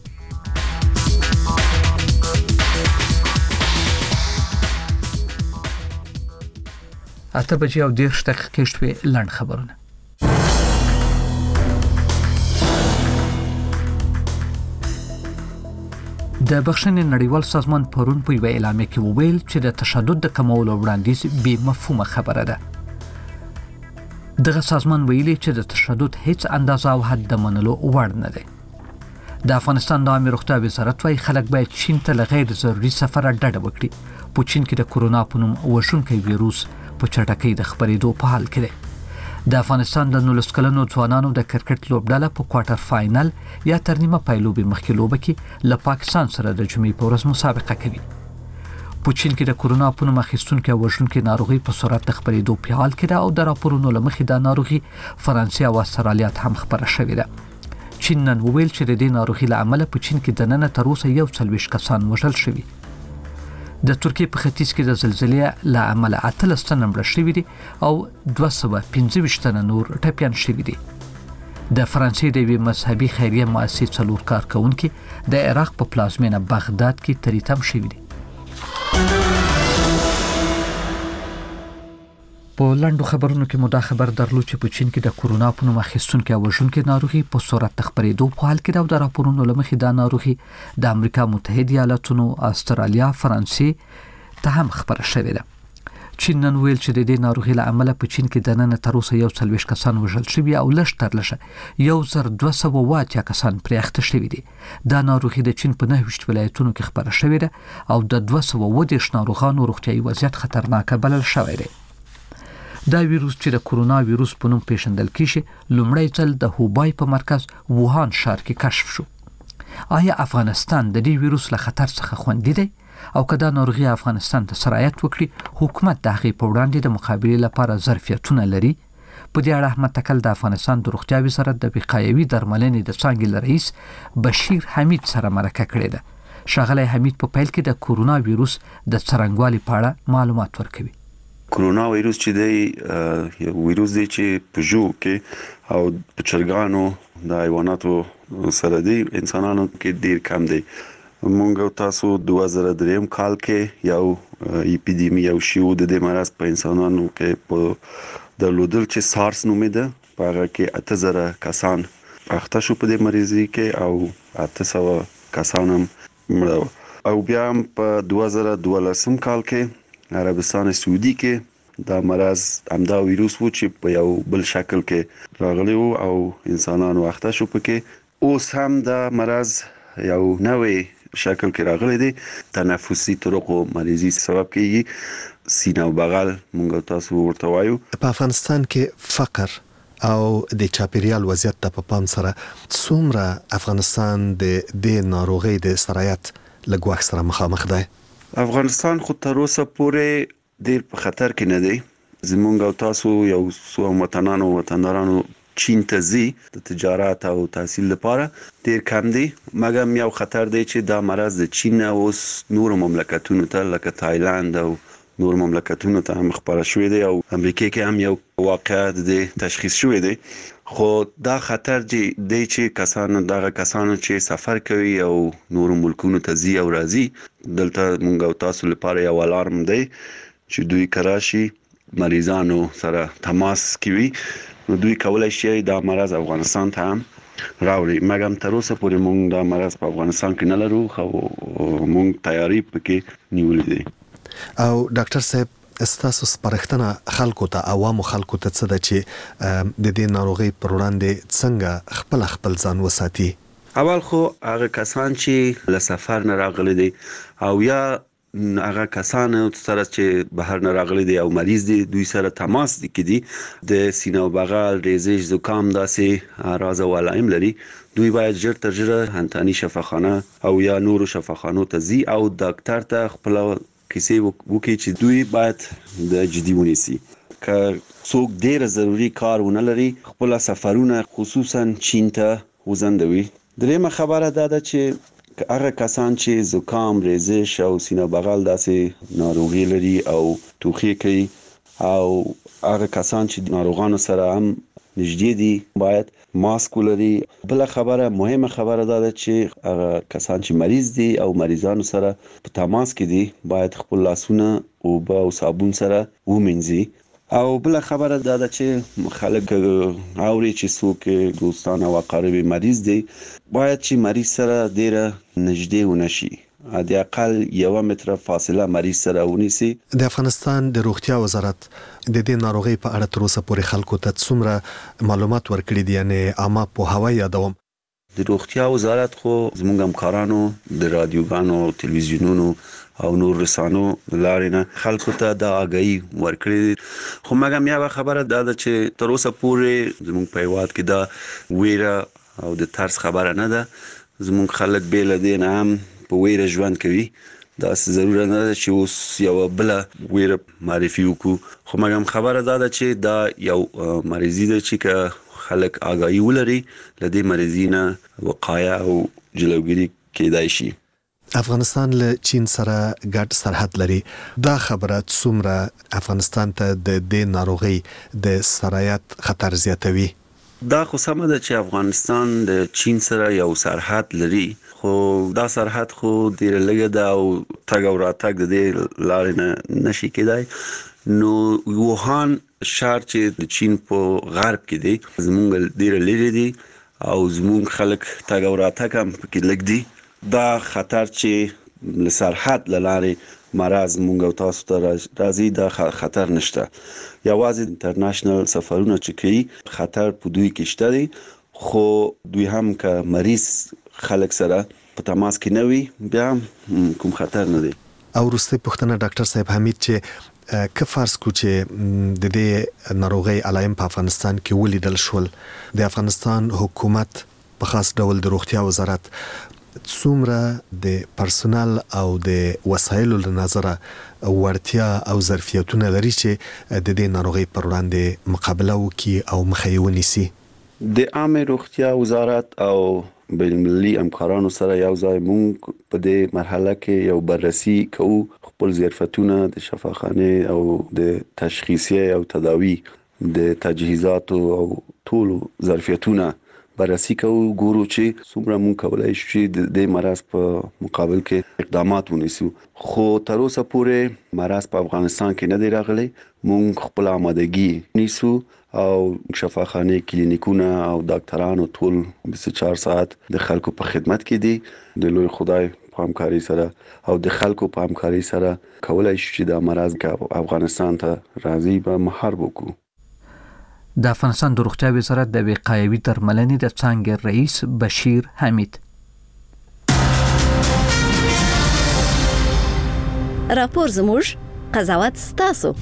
[SPEAKER 2] اته بجې او 10 دقیقې شوې. لنډ خبرونه. د بخښنې نړیوال سازمان پرون په یوه اعلامیه کې وویل چې د تشدد د کمولو وړاندیز بې مفهومه خبره ده. دغه سازمان ویلي چې د تشدد هیڅ اندازه او حد د منلو وړ نه دی. د افغانستان د عامه روغتیا وزارت وايي خلک باید چین ته له غیر ضروري سفره ډډه وکړي. په چین کې د کورونا په نوم وژونکی ویروس په چټکۍ د خپرېدو په حال کې دی. د افغانستان د 19 کلنو ځوانانو د کرکټ لوبډله په کوارټر فاینل یا تر نیمه پایلوبې مخکې لوبه کې له پاکستان سره د جمعې په ورځ مسابقه کوي. په چین کې د کورونا په نوم اخیستونکي او وژونکي ناروغي په سرعت د خپرېدو په حال کې ده او د راپورونو له مخې دا ناروغي فرانسې او استرالیا ته هم خپره شوې ده. چین نن وویل چې د دې ناروغي له امله په چین کې دننه تر اوسه 41 کسان وژل شوي. د ترکیې په ختیځ کې د زلزلې له امله 18 تنه مړه شوي دي او 225 تنه نور ټپیان شوي دي. د فرانسې د یوې مذهبي خیریه مؤسسې 4 کارکونکي د عراق په پلازمینه بغداد کې تریتم شوي دي. په لنډو خبرونو کې مو دا خبر درلود چې په چین کې د کورونا په نوم اخیستونکي او وژونکي ناروغي په سرعت د خپرېدو په حال کې ده او د راپورونو له مخې دا ناروغي د امریکا متحده ایالاتونو، استرالیا، فرانسې ته هم خپره شوې ده. چین نن ویل چې د دې ناروغي له امله په چین کې دننه تر اوسه 41 کسان وژل شوي او لږ تر لږه 1280 کسان پرې اخته شوي دي. دا ناروغي د چین په 29 ولایتونو کې خپره شوې ده او د 230 ناروغانو روغتیايي وضعیت خطرناک بلل شوی دی. دا ویروس چې د کورونا ویروس په نوم پیژندل کیږي لومړی ځل د هوبای په مرکز ووهان ښار کې کشف شو. آیا افغانستان د دې ویروس له خطر څخه خوندي دی او که دا ناروغي افغانستان ته سرایت وکړي حکومت د هغې په وړاندې د مقابلې لپاره ظرفیتونه لري؟ په دې اړه احمد تکل د افغانستان د روغتیا وزارت د وقایوي درملنې د څانګې له رئیس بشیر حمید سره مرکه کړې ده. ښاغلی حمید په پیل کې د کورونا ویروس د څرنګوالي په اړه معلومات ورکوي.
[SPEAKER 12] کورونا ویروس چې دی یو ویروس دی چې په ژوو کې او په چرګانو د حیواناتو سره دی، انسانانو کې ډیر کم دی. مونږ تاسو 2003 کال کې یو اپیډیمی او شیو د دې مرض په انسانانو کې په درلودل چې سارس نومېده. په هغه کې 8000 کسان اخته شو په دې مریضي کې او 800 کسان هم مړه. او بیا په 2012 کال کې عربستان سعودي کې دا مرض همدا ویروس و چې په یو بل شکل کې راغلی و او انسانانو اخته شو پکې. اوس هم دا مرض یو نوې شکل کې راغلی دی، تنفسي طرقو مریضي سبب کېږي، سینه او بغل مونږ تاسو ورته وایو.
[SPEAKER 7] په افغانستان کې فقر او د چاپیریال وضعیت د په پام سره څومره افغانستان د دې ناروغۍ د سرایت له ګواښ سره مخامخ دی؟
[SPEAKER 12] افغانستان خو تر اوسه پورې ډیر په خطر کې نه دی. زمونږ او تاسو یو څو وطندارانو چین ته ځي د تجارت او تحصیل لپاره ډیر کم دی، مګر یو خطر دی چې دا مرض د چین اوس نور مملکتونو ته لکه تایلند او نور مملکتونو ته هم خپاره شوی دی او امریکا کې هم یو واقعه د تشخیص شوی دی. خو دا خطر دی چې کسانو چې سفر کوي او نور ملکونو ته ځي او راځي، دلته مونږ او تاسو لپاره یو الارم دی چې دوی کراشي مریضانو سره تماس کوي، نو دوی کولای شي دا مرض افغانستان ته هم راوړي. مګر تر اوسه پورې مونږ دا مرض په افغانستان کې نه لرو، خو مونږ تیاری پکې نیولې دي.
[SPEAKER 7] او ډاکټر صاحب استاسو سپارښتنه خلکو ته عوامو خلکو ته څه ده چې د دې ناروغي پر وړاندې څنګه خپل ځان وساتي؟
[SPEAKER 12] اول خو هغه کسان چې له سفر نه راغلي دي او یا هغه کسان سره چې بهر نه راغلي دي او مریض دي دوی سره تماس دي کې دي د سینه او بغل ریزش زکام داسې اعراض او علائم لري دوی باید ژر تر ژره هنتاني شفاخانه او یا نورو شفاخانو ته ځي او ډاکټر ته خپل کیسې وکړي چې دوی باید د جدي ونیسي که څوک ډیر ضروری کار ونه لري خپل سفرونه خصوصا چین ته وزندوي. درېمه خبره ده چې هغه کسان چې زکام ریزش او سینه بغل داسې ناروغي لري او ټوخی کوي او هغه کسان چې ناروغانو سره هم نږدې دي باید ماسک ولري. بل خبره مهمه خبره ده چې هغه کسان چې مریض دي او مریضانو سره په تماس کې دي باید خپل لاسونه او صابون سره ومینځي. او بل خبره ده چې خلک اوري چې څوک دوستان او اقارب مریض دي باید چې مریض سره ډیره نږدې ونشي د اقل 1 متر فاصله مریض سره ونیسي.
[SPEAKER 7] د افغانستان د روغتیا وزارت د دې ناروغي په اړه تر اوسه پورې خلکو ته څومره معلومات ورکړي دي یعنی عامه پوهاوی یادوم؟
[SPEAKER 12] د روغتیا وزارت خو زموږ همکارانو د رادیوګانو تلویزیونونو او نور رسانو لارې نه خلکو ته د آگاهی ورکړي خو مګم یو خبره ده چې تر اوسه پورې زموږ په هیواد کې دا ویره او د ترس خبره نه ده. زموږ خلک بیل دي نه هم په ویره ژوند کوي دا ضروري نه ده چې اوس یو بل ویره معرفي وکړو خو مګم خبره ده چې دا یو مریضي ده چې خلک آگاهی ولري لدې مریضینه وقایه او جلوګیری کېدای شي.
[SPEAKER 7] افغانستان له چین سره ګډ سرحد لري دا خبره څومره افغانستان ته د دې ناروغي د سرایت خطر زیاتوي؟
[SPEAKER 12] دا خو سمه ده چې افغانستان د چین سره یو سرحد لري خو دا سرحد خو ډیر لږ ده او تګ او راتګ د دې لارې نه نشي کېدای. نو ووهان ښار چې د چین په غرب کې دی زموږ ډیر لري دي او زموږ خلک تګ او راتګ هم پکې لږ دي. دا خطر چې له سرحد لارې مرض مونږ او تاسو ته راځي دا خطر نشته. یوازې انټرنیشنل سفرونه چې کوي خطر په دوی کې شته دي خو دوی هم که مریض خلک سره په تماس کې نه وي بیا کوم خطر نه دی.
[SPEAKER 7] او وروستۍ پوښتنه ډاکټر صاحب حمید چې که فرض کو چې د دې ناروغي علائم په افغانستان کې ولیدل شول د افغانستان حکومت په خاص ډول د روغتیا وزارت څومره د پرسونل او د وسایلو له نظره وړتیا او ظرفیتونه لري چې د دې ناروغي پر وړاندې مقابله وکړي او مخه یې ونیسي؟
[SPEAKER 12] د عامه روغتیا وزارت او بین‌المللي همکارانو سره یو ځای مونږ په دې مرحله کې یو بررسي کوو خپل ظرفیتونه د شفاخانه او د تشخیصیه او تداوی د تجهیزات او ټول ظرفیتونه بررسي کوو ګورو چې څومره مونږ کولای شو چې د مرض په مقابل کې اقدامات ونیسو. خو تر اوسه پورې مرض په افغانستان کې نه دی راغلی. مونږ خپل آمادګي نیسو او شفاخانه کلینیکونه او ډاکټرانو ټول 24 ساعت د خلکو په خدمت کې دي د لوی خدای په همکاري سره او د خلکو په همکاري سره کولای شو چې د مرض کې افغانستان ته راځي به محارب وکړو.
[SPEAKER 2] د افغانستان د روغتیا وزارت د وقایوي درملنې د څانګې رئیس بشیر حمید.
[SPEAKER 13] راپور زموږ قضاوت ستاسو.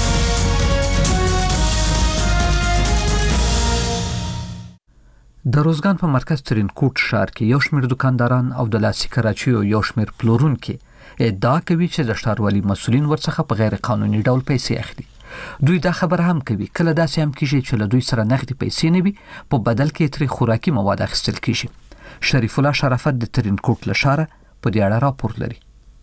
[SPEAKER 2] د روزګان په مرکز ترینکوټ ښار کې یو شمېر دکانداران او د لاسي کراچیو یو شمېر پلورونکي ادعا کوي چې د ښاروالي مسؤلین ورڅخه په غیر قانوني ډول پیسې اخلي. دوی دا خبر هم کوي کله داسې هم کیږي چې له دوی سره نغدي پیسې نه وي په بدل کې ترې خوراکي مواد اخیستل کیږي. شریف الله شرافت د ترینکوټ له ښاره په دې اړه راپور لري.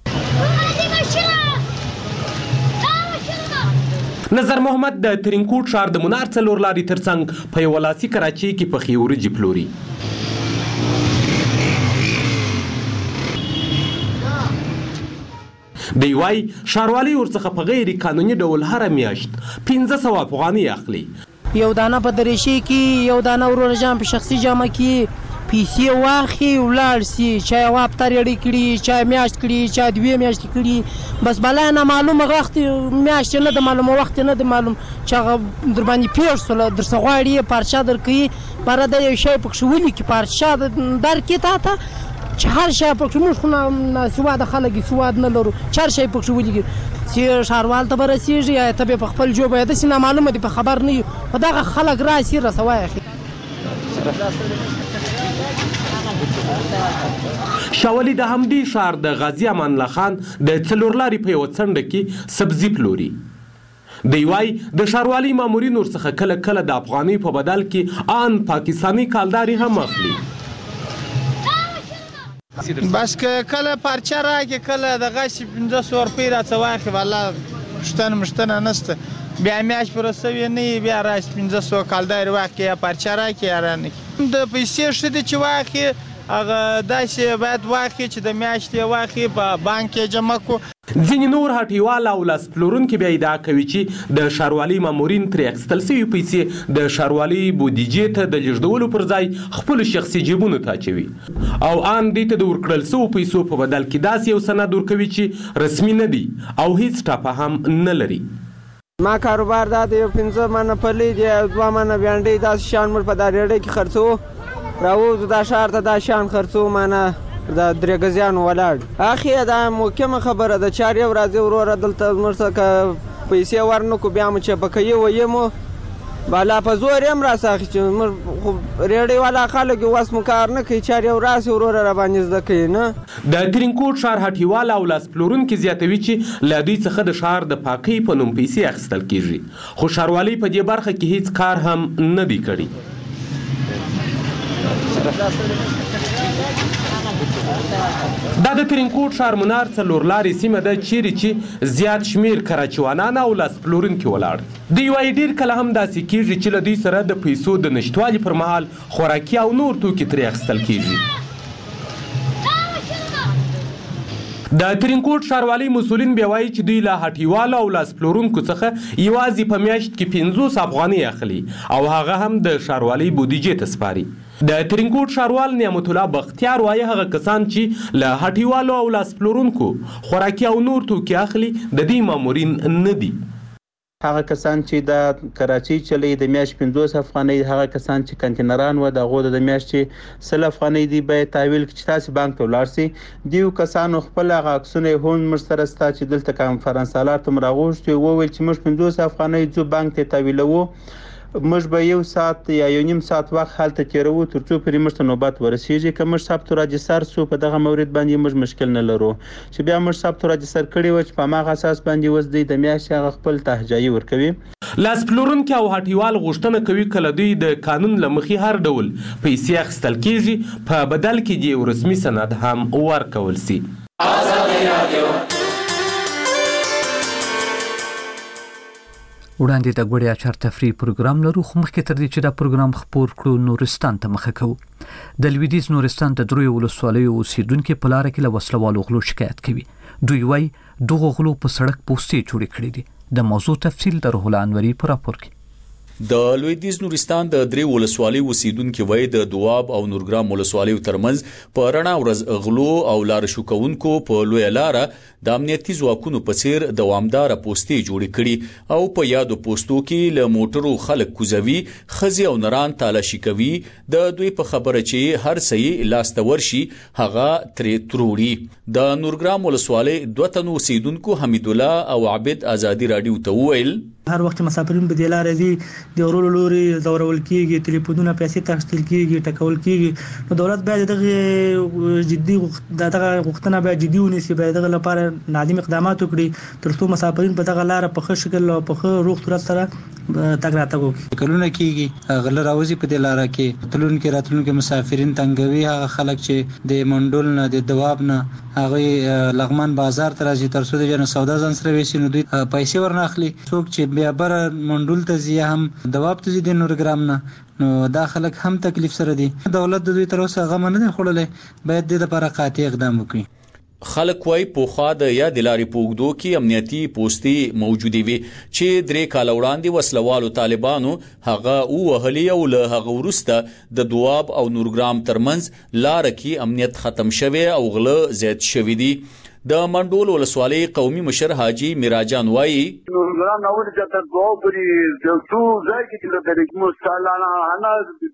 [SPEAKER 14] نظر محمد د ترینکوټ ښار د منار څلور لارې ترڅنګ په یو لاسي کراچۍ کې پخې ورجې پلوري. دی وای ښاروالي ورڅخه په غیر قانوني ډول هر میاشت 1500 افغانۍ اخلي.
[SPEAKER 15] یو دانه په دریشي کې یو دانه ورور جام په شخصي جامه کې
[SPEAKER 6] پیسې واخی ولاړ سي چا یو هفته ریډي کړي چا میاشت کړي چا 2 میاشتې کړي بس بلا نه معلومه وخت میاشت نه د معلومه وخت نه د معلوم چې در باندې پیښ سره در سغواړي پارچا درکې پر د یو شی پکښولي کې پارچا درکې تا چې هر شی پکښ موږ خو سواد خلک سواد نه لرو چار شی پکښولي چې شاروال ته برسیږي یا ته په خپل جوب د سینه معلومه دي په خبر نه یو خدای خلک راسي رسوي اخی
[SPEAKER 14] شاولی د همدې شهر د غازی امان الله خان د څلورلاري په یو څنډه کې سبزی پلوري دی وای د شاروالي مامورین ورڅخه کله کله د افغاني په بدل کې ان پاکستانی کالداري هم اخلي
[SPEAKER 15] بس که کله پارچه راکې کله د غاسی 1500 روپۍ راڅه واخلي والله شتنه نسته بیا میاش پر سوي نه بیا راځي 1500 کالداري واخلي یا پارچه راکې یا رانه د پیسې شته چې واخلي هغه داسې باید واخلي چې د میاشتې واخلي په بانک کې جمع کو
[SPEAKER 14] ځینې نور هټیوال او لاس پلورونکي بیا ادعا کوي چې د ښاروالي مامورین ترې اخیستل سوي پیسې د ښاروالي بودیجې ته د لیږدولو پر ځای خپلو شخصي جیبونو ته اچوي او ان دې ته د ورکړل سوو پیسو په بدل کې داسې یو سند ورکوي چې رسمي نه دي او هیڅ ټاپه هم نه لري
[SPEAKER 6] ما کاروبار دا د 15 منه پلې دی 2 منه بانډې داسې شان مر په دا ریډي کې خرڅو راوځو دا شهر ته دا شان خرڅو مانه دا درګزیان ولاړ اخی دا محکمه خبره د 4 ورځې وروره دلته مرسکه پیسې ورنکو بیا مو چې پکې ویمو بالا په زور هم راساخ چې ریډي والا خلک واس مو کار نه کوي 4 ورځې وروره را باندې زده کوي نه
[SPEAKER 14] د ترینکوټ شهر هټیوال او لاس پلورونکي زیاتوي چې له دوی څخه د شهر د پاکۍ په نوم پیسې اخیستل کیږي خو ښاروالۍ په دې برخه کې هیڅ کار هم نه دی کړی دا د ترینکوټ ښار منار څلور لارې سیمه ده چیرې چې زیات شمیر کراچوانان او لاس پلورونکي ولاړ دوی وایي ډېر کله هم داسې کیږي چې له دوی سره د پیسو د نشتوالي پر مهال خوراکي او نور توکي ترې اخیستل کیږي د ترینکوټ ښاروالۍ مسؤلین بیا وایي چې دوی له هټیوالو او لاس پلورونکو څخه یوازې په میاشت کې 50 افغانۍ اخلي او هغه هم د ښاروالۍ بودیجې ته سپاري د ترینکوټ ښاروال نعمت الله بختیار وایي هغه کسان چې له هټیوالو او لاس پلورونکو خوراکي او نور توکي اخلي د دې مامورین نه دي
[SPEAKER 16] هغه کسان چې د کراچۍ چلی د میاشت 50 افغانۍ هغه کسان چې کنټینران و د غو د میاشتې 100 افغانۍ دی به تحویل چې تاسو بانک ته ولاړ سي دیو کسانو خپل هغه عکسونه هون مرسته ستا چې دلته کانفرنس الات مراغوشتي وویل چې موږ 50 افغانۍ ځو بانک ته تحویلو موږ به یو ساعت یا یو نیم ساعت وخت حالت تیرو ترڅو پرې موږ نوبت ورسیږي که موږ ثبت راجستر سو په دغه مورید باندې موږ مشکل نه لرو چې بیا موږ ثبت راجستر کړی و چې په ماغه اساس باندې وز د میاشتې هغه خپل تهجایي ورکوي
[SPEAKER 14] لاس پلورونکي او هټیوال غوښتنه کوي کله دوی د قانون له مخې هر ډول پیسې اخیستل کیږي په بدل کې یو رسمي سند هم ورکول سي
[SPEAKER 2] وړاندې د ګوړې اچار تفریح پروګرام لرو خو مخکې تر دې چې دا پروګرام خپور کړو نورستان ته مخه کوو د لویدیځ نورستان د دروي ولسوالیو اوسیدونکو په لار کې له وسلوالو غلو شکایت کوي دوی وايي دغه غلو په سړک پوسټې جوړې کړې دي د موضوع تفصیل د روح الله انوري په راپور کې
[SPEAKER 17] د لویدیځ نورستان د درې ولسوالۍ اوسیدونکو وای د دواب او نورګرام ولسوالیو ترمنځ په رڼا ورځ غلو او لار شوکونکو په لوی لار د امنیتي ځواکونو په څیر دوامدار پوسټې جوړې کړي او په یادو پوسټو کې له موټرو خلک کوزوي خزي او نران تالاشي کوي د دوی په خبره چې هر څه لاسته ورشي هغه ترې تروړي د نورګرام ولسوالۍ دوه تن اوسیدونکو حمید الله او عبد ازادي رادیو ته ویل
[SPEAKER 19] هر وخت مسافرین په دلاره دي د ورولو لوري زورول کیږي ټلیفونونه پیسې تخصیل کیږي ټکول کیږي نو دولت باید دغه جدي دغه غوښتنه باید جدي ونیسي باید دغه لپاره نادم اقدامات وکړي ترڅو مسافرین په دغه لار په ښه شکل او په ښه روغ صورت سره تګ راتګ وکړي کلونه کیږي غل راوځي په دلاره کې تلونکو راتلونکو مسافرین تنګوي هغه خلک چې د منډول نه د دواب نه هغه لغمان بازار ته راځي ترڅو د جن سودا ځان سره وشي نو دوی پیسې ورناخلي څوک چې بیا بر منډول ته زی هم دواب ته زی د نورګرام نه نو دا خلک هم تکلیف سره دي دولت د دوی تر اوسه غو نه خړلې باید د لپاره قاطع اقدام وکړي
[SPEAKER 17] خلک وای پوخا د یا د لارې پوګدو کې امنیتي پوستې موجودي وي چې 3 کال وړاندې وسلوالو طالبانو هغه وهلي او له هغه وروسته د دواب او نورګرام ترمنځ لار کې امنیت ختم شوی او غله زیات شوی دي. د منډول ولسوالۍ قومي مشر حاجی میراجان وایي
[SPEAKER 1] نورګرام نور چې دواب پرې د څو ځای کې د ریکمو سالانه انا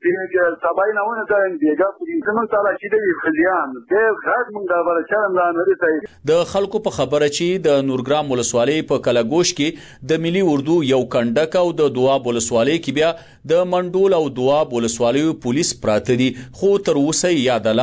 [SPEAKER 1] د سبای نه ونه ځای دیګه پرې زموږ تعالی چې د خلیان د خاص موږ د برچان نه لري. د
[SPEAKER 17] خلکو په خبره چې د نورګرام ولسوالۍ په کلاګوش کې د ملي اردو یو کنډک او د دواب ولسوالۍ کې بیا د منډول او دواب ولسوالۍ پولیس پراته دي خو تر اوسه یاد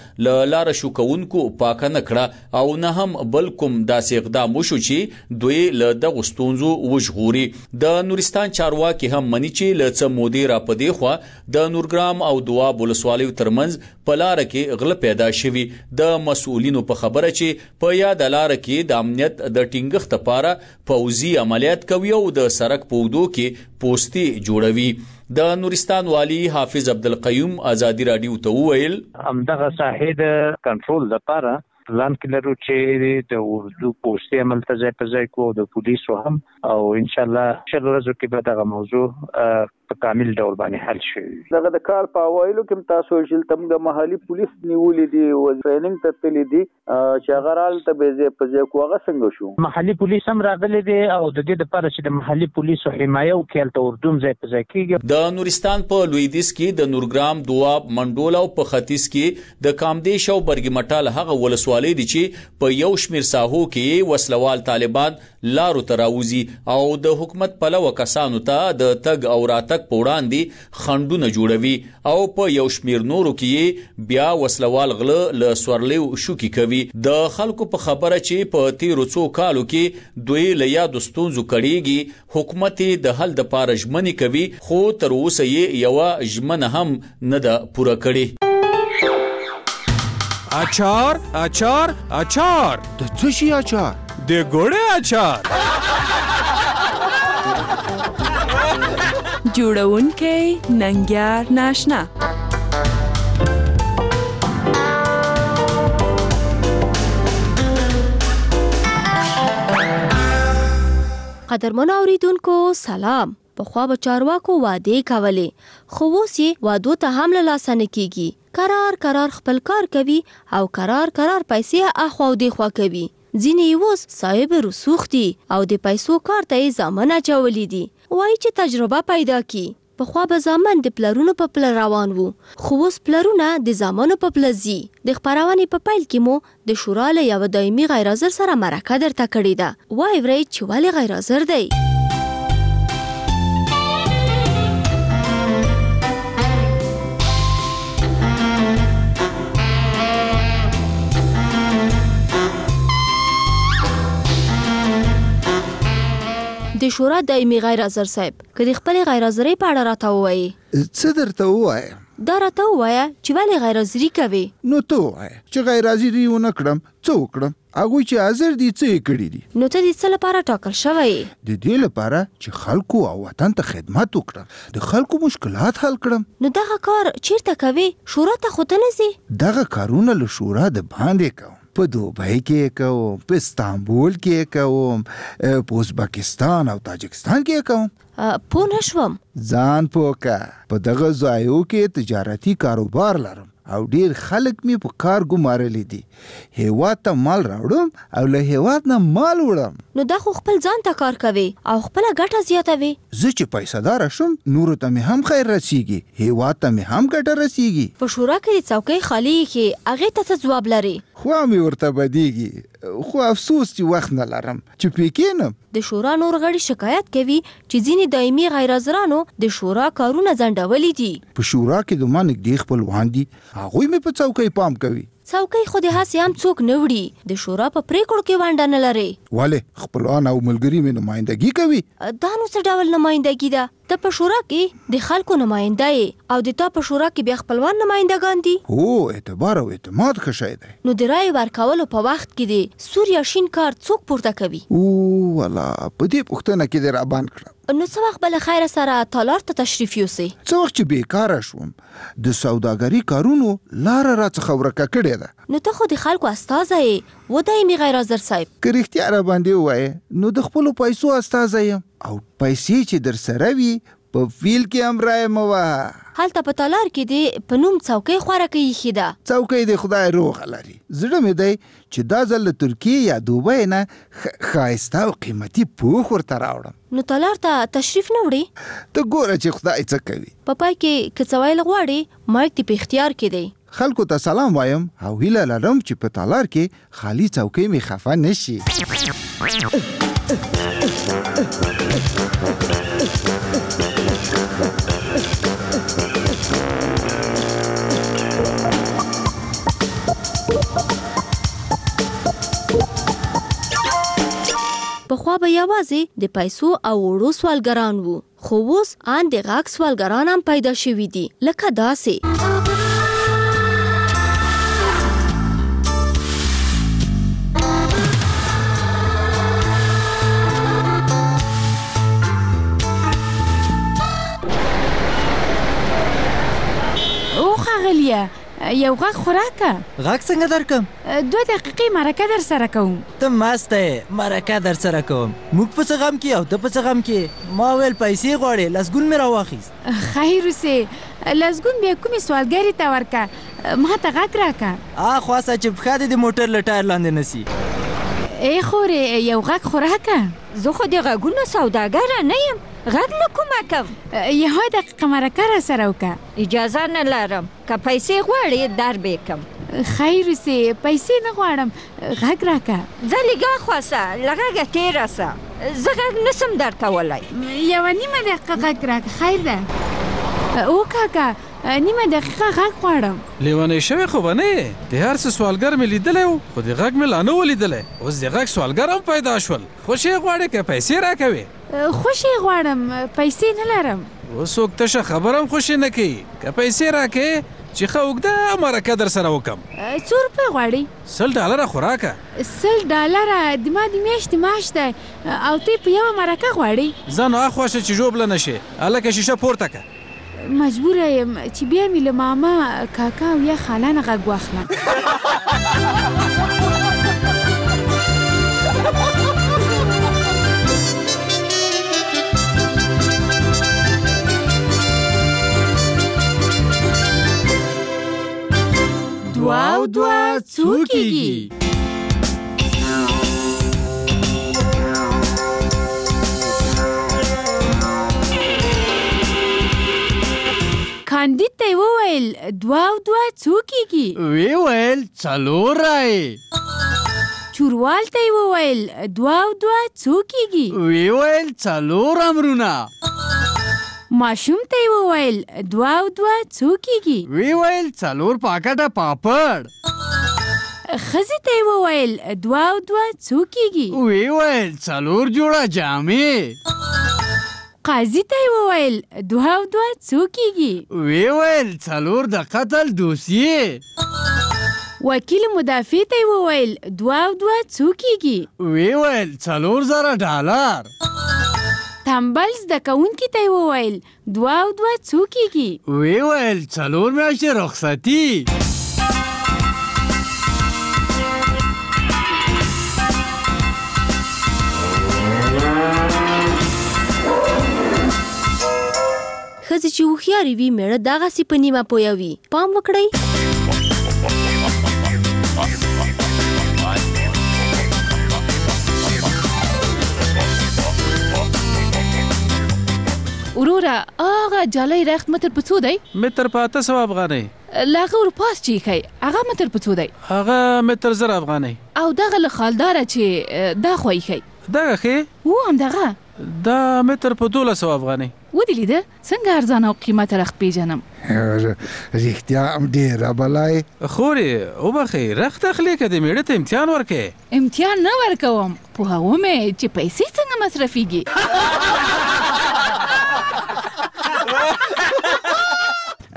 [SPEAKER 17] لاره شو کوونکو پاک نه کړه او نه بل کوم داسې اقدام وشو چې دوی له دغه ستونزو وژغوري. د نورستان چارواکي هم مني چې له څه مودې را پدې خو د نورګرام او دواب ولسوالیو ترمنځ په لار کې غله پیدا شوي. د مسؤلینو په خبره چې په یاد لار کې د امنیت د ټینګښت لپاره پوځي عملیات کوي او د سړک پوګدو کې پوستې جوړوي. د نورستان والی حافظ عبدالقیوم آزادی رادیو ته وویل
[SPEAKER 18] همدغه ساحې د کنټرول لپاره پلان کې لرو چې د اردو پوستې عمل ته ځای په ځای کو د پولیسو هم او ان شاء الله شل ورځو کې به دغه موضوع په کامل ډول باندې حل شي.
[SPEAKER 20] دغه د کار په اوایلو کې تاسو چې تمګه محلي پولیس نیولې دي او ټریننګ ته تللی دي چې هغه رال ته به ځای په ځای کو هغه څنګه شو.
[SPEAKER 18] محلي پولیس هم راغلي دي او د دې لپاره چې د محلي پولیسو حمایه وکړي ته اردو ځای په ځای کېږي.
[SPEAKER 17] د نورستان په لویدیځ کې د نورګرام دواب منډول او په ختیځ کې د کامدیش او برګ مټال هغه ولسوالۍ دي چې په یو شمیر ساحو کې وسلوال طالبان لارو تراوزی او د حکومت پلوه کسانو ته د تګ او راتګ په وړاندې خندونه جوړوي او په یو شمیر نورو کې بیا وسلوال غله له سورلیو شوکی کوي. د خلکو په خبره چې په تیرو څو کالو کې دوی له یادو ستونزو کړيږي حکومت د حل د پاره ژمنې کوي خو تر اوسه یې یو ژمنه هم نه ده پوره کړې.
[SPEAKER 21] اچار اچار اچار
[SPEAKER 9] د څه شي اچار؟
[SPEAKER 21] د ګوړې اچار.
[SPEAKER 23] جوړونکې ننګیار ناشنا.
[SPEAKER 24] قدرمن اوریدونکو سلام. پخوا به چارواکو وعده کولې خو اوس یې وعدو ته هم له لاسه نه کیږي. قرار خپل کار کوي او قرار پیسې اخوا او دیخوا کوي. ځینې یې اوس صاحب رسوخ دي او د پیسو کار ته یې زامن اچولی دي. وایي چې تجربه پیدا کی. پخوا به زامن د پلرونو په پله روان وو خو اوس پلرونه د زامنو په پله ځي. د خپرونې په پیل کې مو د شورا له یوه دایمي غیر حاضر سره مرکه درته کړې ده. وایي ورئ چې ولې غیر حاضر دی؟ د شورا دایمي غیر حاضر صاحب که د خپل غیر حاضرۍ په اړه راته ووایي.
[SPEAKER 27] څه درته ووایم؟
[SPEAKER 24] دا راته ووایه چې ولې غیر حاضري کوي.
[SPEAKER 27] نو ته ووایه چې غیر حاضري ونه کړم څه وکړم؟ هغوی چې حاضر دي څه یې کړي دي؟
[SPEAKER 24] نو ته د څه لپاره ټاکل شوی؟
[SPEAKER 27] د دې لپاره چې خلکو او وطن ته خدمت وکړم، د خلکو مشکلات حل کړم.
[SPEAKER 24] نو دغه کار چیرته کوي؟ شورا ته خو ته نه ځې؟
[SPEAKER 27] دغه کارونه له شورا د باندې کوم. په دوبۍ کې کوم، په استانبول کې کوم، په ازبکستان او تاجکستان کې کوم.
[SPEAKER 24] پوه نه شوم.
[SPEAKER 27] ځان پوه که په دغه ځایو کې تجارتي کاروبار لرم او ډیر خلک می په کار ګمارلې دي. هیواد ته مال راوړم او له هیواد نه مال وړم.
[SPEAKER 24] نو دا خو خپل ځان ته کار کوي او خپل ګټه زیاتوي.
[SPEAKER 27] زه چې پیسې دار شم نور ته می هم خیر رسیږي، هیواد ته می هم ګټه رسیږي.
[SPEAKER 24] په شورا کې د څوکۍ خالی کې هغه ته څه جواب لري؟
[SPEAKER 27] خو می ورته بدیږي، خو افسوس چې وخت نه لرم چې پکینم.
[SPEAKER 24] د شورا نور غړي شکایت کوي چې ځینې دایمي غیر حاضرانو د شورا کارونه ځنډولي دي.
[SPEAKER 27] په شورا کې د ما نږدې خپلوان دي، هغوی مې په څوکۍ پام کوي.
[SPEAKER 24] څوکۍ خو د هسې هم څوک نه وړي، د شورا په پریکړو کې ونډه نه لري.
[SPEAKER 27] ولې خپلوان او ملګري مې نمایندګي کوي.
[SPEAKER 24] دا نو څه ډول نمایندګي ده؟ ته په شورا کې د خلکو نماینده یې او د تا په شورا کې بیا خپلوان نمایندګان دي؟
[SPEAKER 27] هو اعتبار او اعتماد ښه شی دی.
[SPEAKER 24] نو د رای ورکولو په وخت کې د سور یا شین کارت څوک پورته کوي؟
[SPEAKER 27] والا په دې پوښتنه کې دې رابان کړم.
[SPEAKER 24] نو څه وخت به له خیره سره تالار ته تشریف یوسئ؟
[SPEAKER 27] څه وخت چې بیکاره شوم د سوداګري کارونو لاره راڅخه ورکه کړې ده.
[SPEAKER 24] نو ته خو د خلکو استازی یې ودایمي غیر حاضر صاحب.
[SPEAKER 27] که رښتیا راباندې ووایې نو د خپلو پیسو استازی یم او پیسې چې در سره وي په فیل کې هم رایه مه وهه.
[SPEAKER 24] هلته په تالار کې دې په نوم څوکۍ خوارکه ایښې ده.
[SPEAKER 27] څوکۍ دې خدای روغه لري. زړه مې دی چې دا ځل له ترکیې یا دوبۍ نه ښایسته او قیمتي پوښ ورته راوړم.
[SPEAKER 24] نو تالار ته تشریف نه وړې؟
[SPEAKER 27] ته ګوره چې خدای څه کوي.
[SPEAKER 24] په پای کې که څه ویل غواړې مایک دې په اختیار کې دی.
[SPEAKER 27] خلکو ته سلام وایم او هیله لرم چې په تالار کې خالی څوکۍ مې خفه نشي.
[SPEAKER 24] پخوا به یوازې د پیسو او وړو سوالګران وو، خو اوس ان د غاک سوالګران هم پیدا شوي دي، لکه داسې.
[SPEAKER 3] او ښاغلیه یو غاښ خوراکه.
[SPEAKER 4] غاښ څنګه درکم؟
[SPEAKER 3] 2 دقیقې مرکه در سره کوم.
[SPEAKER 4] ته ماسته یې، مرکه در سره کوم. موږ په څه غم کې او ته په څه غم کې. ما ویل پیسې غواړې، لسګون مې راواخیست.
[SPEAKER 3] خیر اوسې، لسګون بیا کومې سوالګرې ته ورکه، ما ته غږ راکه.
[SPEAKER 4] خواسه چې پښه دې د موټر له ټایر لاندې نسي.
[SPEAKER 3] ای خورې یو غږ خوراکه.
[SPEAKER 5] زه خو د غږونو سوداګره نه یم، غږ نه کومه کوم.
[SPEAKER 3] یوه دقیقه مرکه را سره وکړه.
[SPEAKER 5] اجازه نه لرم، که پیسې غواړې در بیکم.
[SPEAKER 3] خیر اوسې، پیسې نه غواړم، غږ راکه.
[SPEAKER 5] ځه لږه خواسه، له غږه تېره سه، زه غږ نسم درکولی.
[SPEAKER 3] یوه نیمه دقیقه غږ راکه. خیر ده. او کاکا نیمه دقیقه غږ غواړم.
[SPEAKER 21] لیونی شوی خو به نه یې. د هر څه سوالګر مې لیدلی و، خو د غږ مې لا نه و لیدلی. اوس د غږ سوالګر هم پیدا شول. خوشې غواړې که پیسې راکوې؟
[SPEAKER 3] خوشې غواړم، پیسې نه لرم.
[SPEAKER 21] اوس څوک تشه خبره هم خوشې نه کوي. که پیسې راکوې چې ښه اوږده مرکه در سره وکړم.
[SPEAKER 3] څو روپۍ غواړې؟
[SPEAKER 21] $100 خوراکه.
[SPEAKER 3] $100 د ما د میاشتې معاش دی او ته په یوه مرکه غواړې؟
[SPEAKER 21] ځه نو اخواشه چې ژوبله نه شې. هلکه شیشه پورته که.
[SPEAKER 3] مجبوره یم چې بیا مې له ماما، کاکا او یا خاله نه غږ واخلم. دوه او دوه څو کېږي؟ کاندید ته یې وویل 2 او 2 څو کېږي؟
[SPEAKER 8] ویې ویل 4 رایې.
[SPEAKER 3] چوروال ته یې وویل 2 او 2 څو کېږي؟
[SPEAKER 8] ویې ویل 4 امرونه.
[SPEAKER 3] ماشوم ته یې وویل 2 او 2 څو کېږي؟
[SPEAKER 8] ویې ویل 4 پاکټه پاپړ.
[SPEAKER 3] ښځې ته یې وویل 2 او 2 څو کېږي؟
[SPEAKER 8] ویې ویل 4 جوړه جامې.
[SPEAKER 3] قاضي ته یې وویل 2 او 2 څو کېږي؟
[SPEAKER 8] ویې ویل 4 د قتل دوسیې.
[SPEAKER 3] وکیل مدافع ته یې وویل 2 او 2 څو کېږي؟
[SPEAKER 8] ویې ویل $4,000.
[SPEAKER 3] تنبل زده کوونکي ته یې وویل 2 او 2 څو کېږي؟
[SPEAKER 8] ویې ویل 4 میاشتې رخصتي.
[SPEAKER 24] ښځې چې هوښیارې وي میړه دغسې په نیمه پویه وي. پام وکړئ.
[SPEAKER 11] وروره هغه جالی رخت متر په څو دی؟
[SPEAKER 21] متر په 800 افغانۍ.
[SPEAKER 11] له هغه ورپاس چې ښی هغه متر په څو دی؟
[SPEAKER 21] هغه متر 1000 افغانۍ.
[SPEAKER 11] او دغه له خالداره چې دا خو یې ښی؟
[SPEAKER 21] دغه ښې؟
[SPEAKER 11] و همدغه.
[SPEAKER 21] دا متر په 1200 افغانۍ.
[SPEAKER 11] ودې لیده څنګه ارزانه او قیمته رخت پیژنم.
[SPEAKER 27] رښتیا هم ډېره بلای.
[SPEAKER 21] خورې وبخښئ رخت اخلې که د مېړه ته امتحان ورکوې؟
[SPEAKER 11] امتحان نه ورکوم، پوهوم یې چې پیسې څنګه مصرفیږي.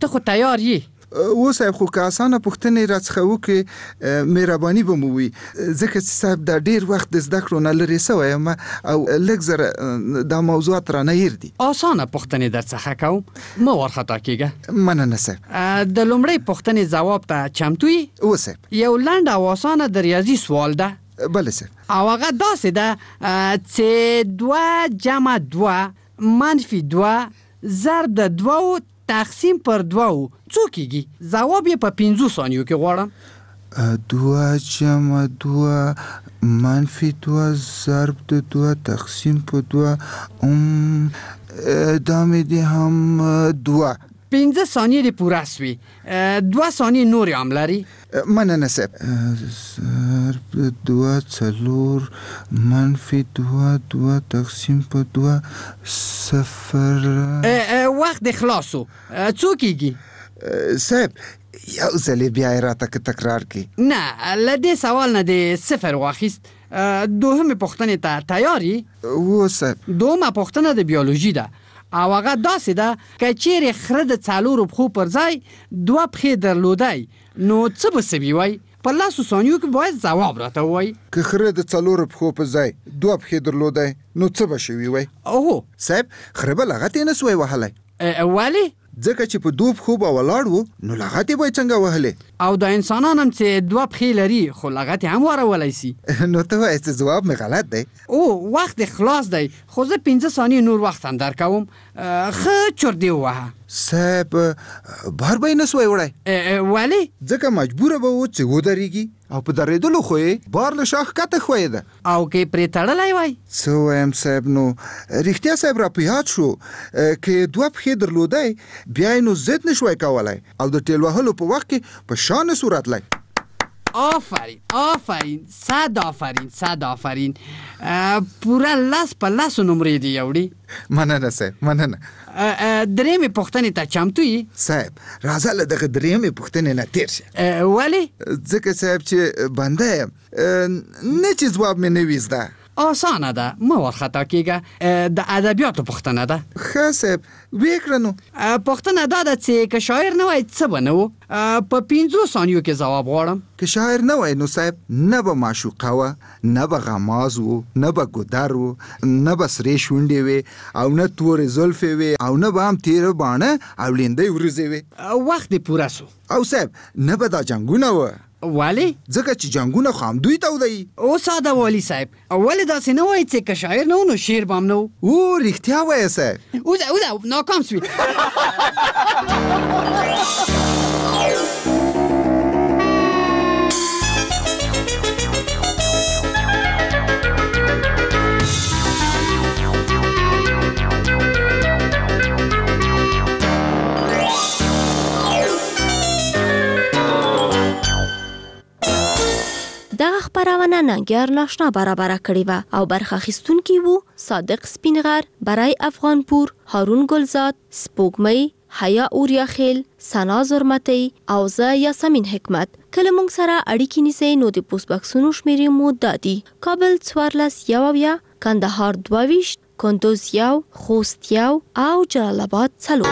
[SPEAKER 8] خو تیار یې
[SPEAKER 27] و صاحب خو که اسانه پوښتنې راڅخه وکړې مهرباني به مو وي ځکه چې صاحب دا ډېر وخت د زده کړو نه لرې سوی یم او لږ زره دا موضوعات رانه هیر دي.
[SPEAKER 8] اسانه پوښتنې درڅخه کوم مه وارخطا کېږه.
[SPEAKER 27] مننه صاحب.
[SPEAKER 8] د لومړۍ پوښتنې ځواب ته چمتو یې؟
[SPEAKER 27] و صاحب.
[SPEAKER 8] یو لنډ او اسانه د ریاضي سوال ده.
[SPEAKER 27] بله صاحب.
[SPEAKER 8] او هغه داسې ده چې 2 جمع 2 منفي 2 ضرب د 2 تقسیم پر 2 څو کېږي؟ ځواب یې په 5 ثانیو کې غواړم.
[SPEAKER 27] 2 جمع 2 منفي 2 ضرب د 2 تقسیم په 2 دا مې دي هم 2.
[SPEAKER 8] 15 ثانیې دې پوره سوي. 2 ثانیې نورې هم لري.
[SPEAKER 27] مننه صاحب. ضرب 2 4 منفي 2 تقسیم په 2 0.
[SPEAKER 8] وخت دې خلاص و. څو کېږي؟
[SPEAKER 27] صاحب یو ځلې بیا یې راته تکرار کړي.
[SPEAKER 8] نه له دې سوال نه دې 0 واخیست. دوهمې پوښتنې ته تیار یې؟
[SPEAKER 27] و صاحب.
[SPEAKER 8] دوهمه پوښتنه د بیولوژي ده او هغه داسې ده که چیرې خره د 4 پښو پر ځای 2 پښې درلودی نو څه به سوي وای؟ په 10 ثانیو کې باید ځواب راته ووایي.
[SPEAKER 27] که خره د 4 پښو په ځای 2 پښې درلودی نو څه به شوي وای؟
[SPEAKER 8] اوه
[SPEAKER 27] صاحب خره به لغت یې نه سوی وهلی.
[SPEAKER 8] ولې؟
[SPEAKER 27] ځکه چې په 2 پښو به ولاړ و نو لغت یې به یې څنګه وهلی؟
[SPEAKER 8] او د انسانان هم چې 2 پښې لري خو لغت یې هم وارولی سي.
[SPEAKER 27] نو ته وایې چې ځواب مې غلط دی.
[SPEAKER 8] او وخت خلاص دی خو زه 15 ثانیې نور وخت هم درکوم. ښه چردې ووهه.
[SPEAKER 27] صاحب بار به یې نه سوی وړی.
[SPEAKER 8] ولې؟
[SPEAKER 27] ځکه مجبوره به و چې ودرېږي او په درېدلو خو یې بار له شا ښکته ښویېده.
[SPEAKER 8] او که یې پرې تړلی وای؟
[SPEAKER 27] څه وایم صاحب نو رښتیا صاحب را په یاد شو که 2 پښې درلودی بیا یې نو ضد نه شوی کولی او د ټېل وهلو په وخت کې په شا نه صورت لی.
[SPEAKER 8] آفرین 100 آفرین. پوره 10 په 10 نمرې دی یوړي.
[SPEAKER 27] مننه صاحب مننه.
[SPEAKER 8] درېمې پوښتنې ته چمتو یې؟
[SPEAKER 27] صاحب راځه له دغه درېمې پوښتنې نه تېر شه.
[SPEAKER 8] ولې؟
[SPEAKER 27] ځکه صاحب چې بنده یم نه چې ځواب مې نه وي زده.
[SPEAKER 8] آسانه ده مه وارخطا کېږه. د ادبیاتو پوښتنه ده.
[SPEAKER 27] ښه صاحب ویې کړه نو.
[SPEAKER 8] پوښتنه دا ده چې که شاعر نه وای څه به نه و؟ په 15 ثانیو کې ځواب غواړم.
[SPEAKER 27] که شاعر نه وای نو صاحب نه به معشوقه وه نه به غماز و نه به ګودر و نه به سرې شونډې وې او نه تورې زلفې وې او نه به هم تېره باڼه او لیندۍ ورځې وې.
[SPEAKER 8] وخت دې پوره سو.
[SPEAKER 27] او صاحب نه به دا جنګونه وه.
[SPEAKER 8] ولې؟
[SPEAKER 27] ځکه چې جنګونه خو همدوی تودوي.
[SPEAKER 8] او ساده والي صاحب ولې داسې نه وایي چې که شاعر نه و نو شعر به هم نه و؟
[SPEAKER 27] او رښتیا وایه صاحب.
[SPEAKER 8] اوزه ناکام سوي.
[SPEAKER 24] دغه خبرونه ننګیار ناشنا برابر کړی و او برخه اخیستونکي وو صادق سپینغر، برای افغانپور، هارون گلزاد، سپوږمۍ، حیا اوریاخیل، سنا زرمتی او زه یاسمین حکمت. کله مونږ سره اړیکې نیسئ نو د پوسټ باکسونو شمیرې مو دادي: کابل 14 کندهار 22 کندوز 1 خوست 1 او جلال آباد 4.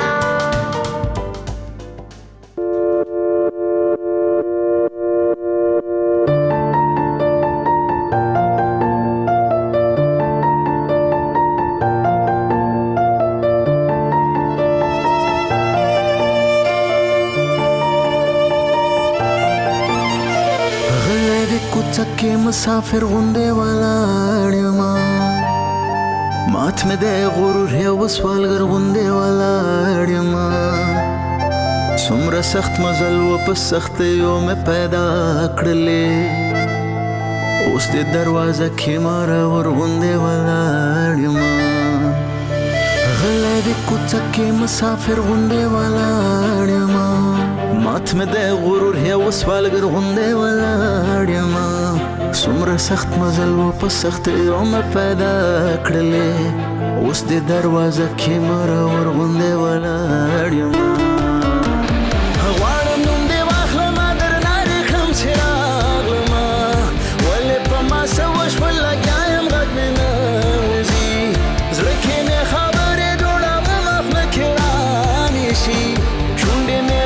[SPEAKER 7] چکه مسافر غونډه ولاړ ما مات مې د غرور یو سوالګر غونډه ولاړ ما څومره سخت مزل و په سخت یو مې پیدا کړلې اوس د دروازه کې مار ور غونډه ولاړ ما غلې د کوڅه کې مسافر غونډه ولاړ ما مات مې د غرور یو سوالګر غونډه ولاړ ما څومره سخت مزل و په سخت یو مې پیدا کړلې اوس د دروازه کې مار ور غونډه ولاړ ما غواړم نوم دې واخلم درنه رخم چې راغلم ولې په ما څه وشول لګیا یم غږ مې نه وځي زړه کې مې خبرې جوړوم مخ مې کې رانیشي شونډې مې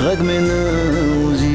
[SPEAKER 7] غږ مې نه وځي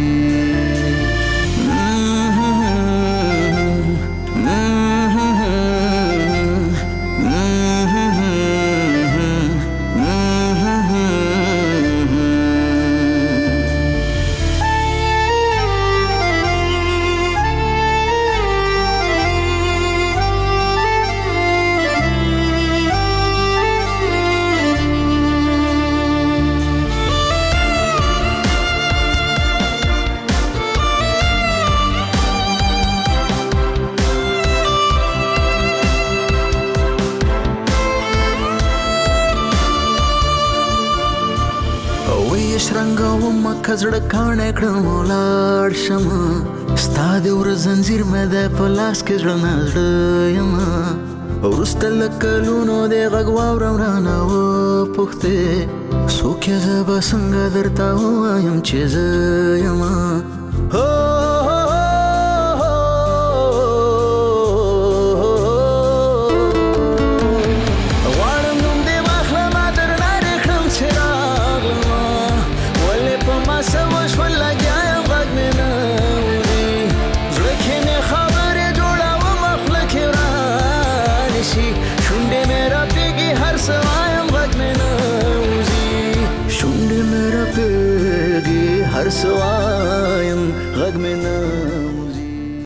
[SPEAKER 7] کزړه کاڼه کړم ولاړ شم ستا د ور زنجیر مې د پلاس کې زړه نزړه یم ورسته لکلونو د غږ واورم رانه و پوښتې څوک یې زه به څنګه درته ووایم چې زه یم So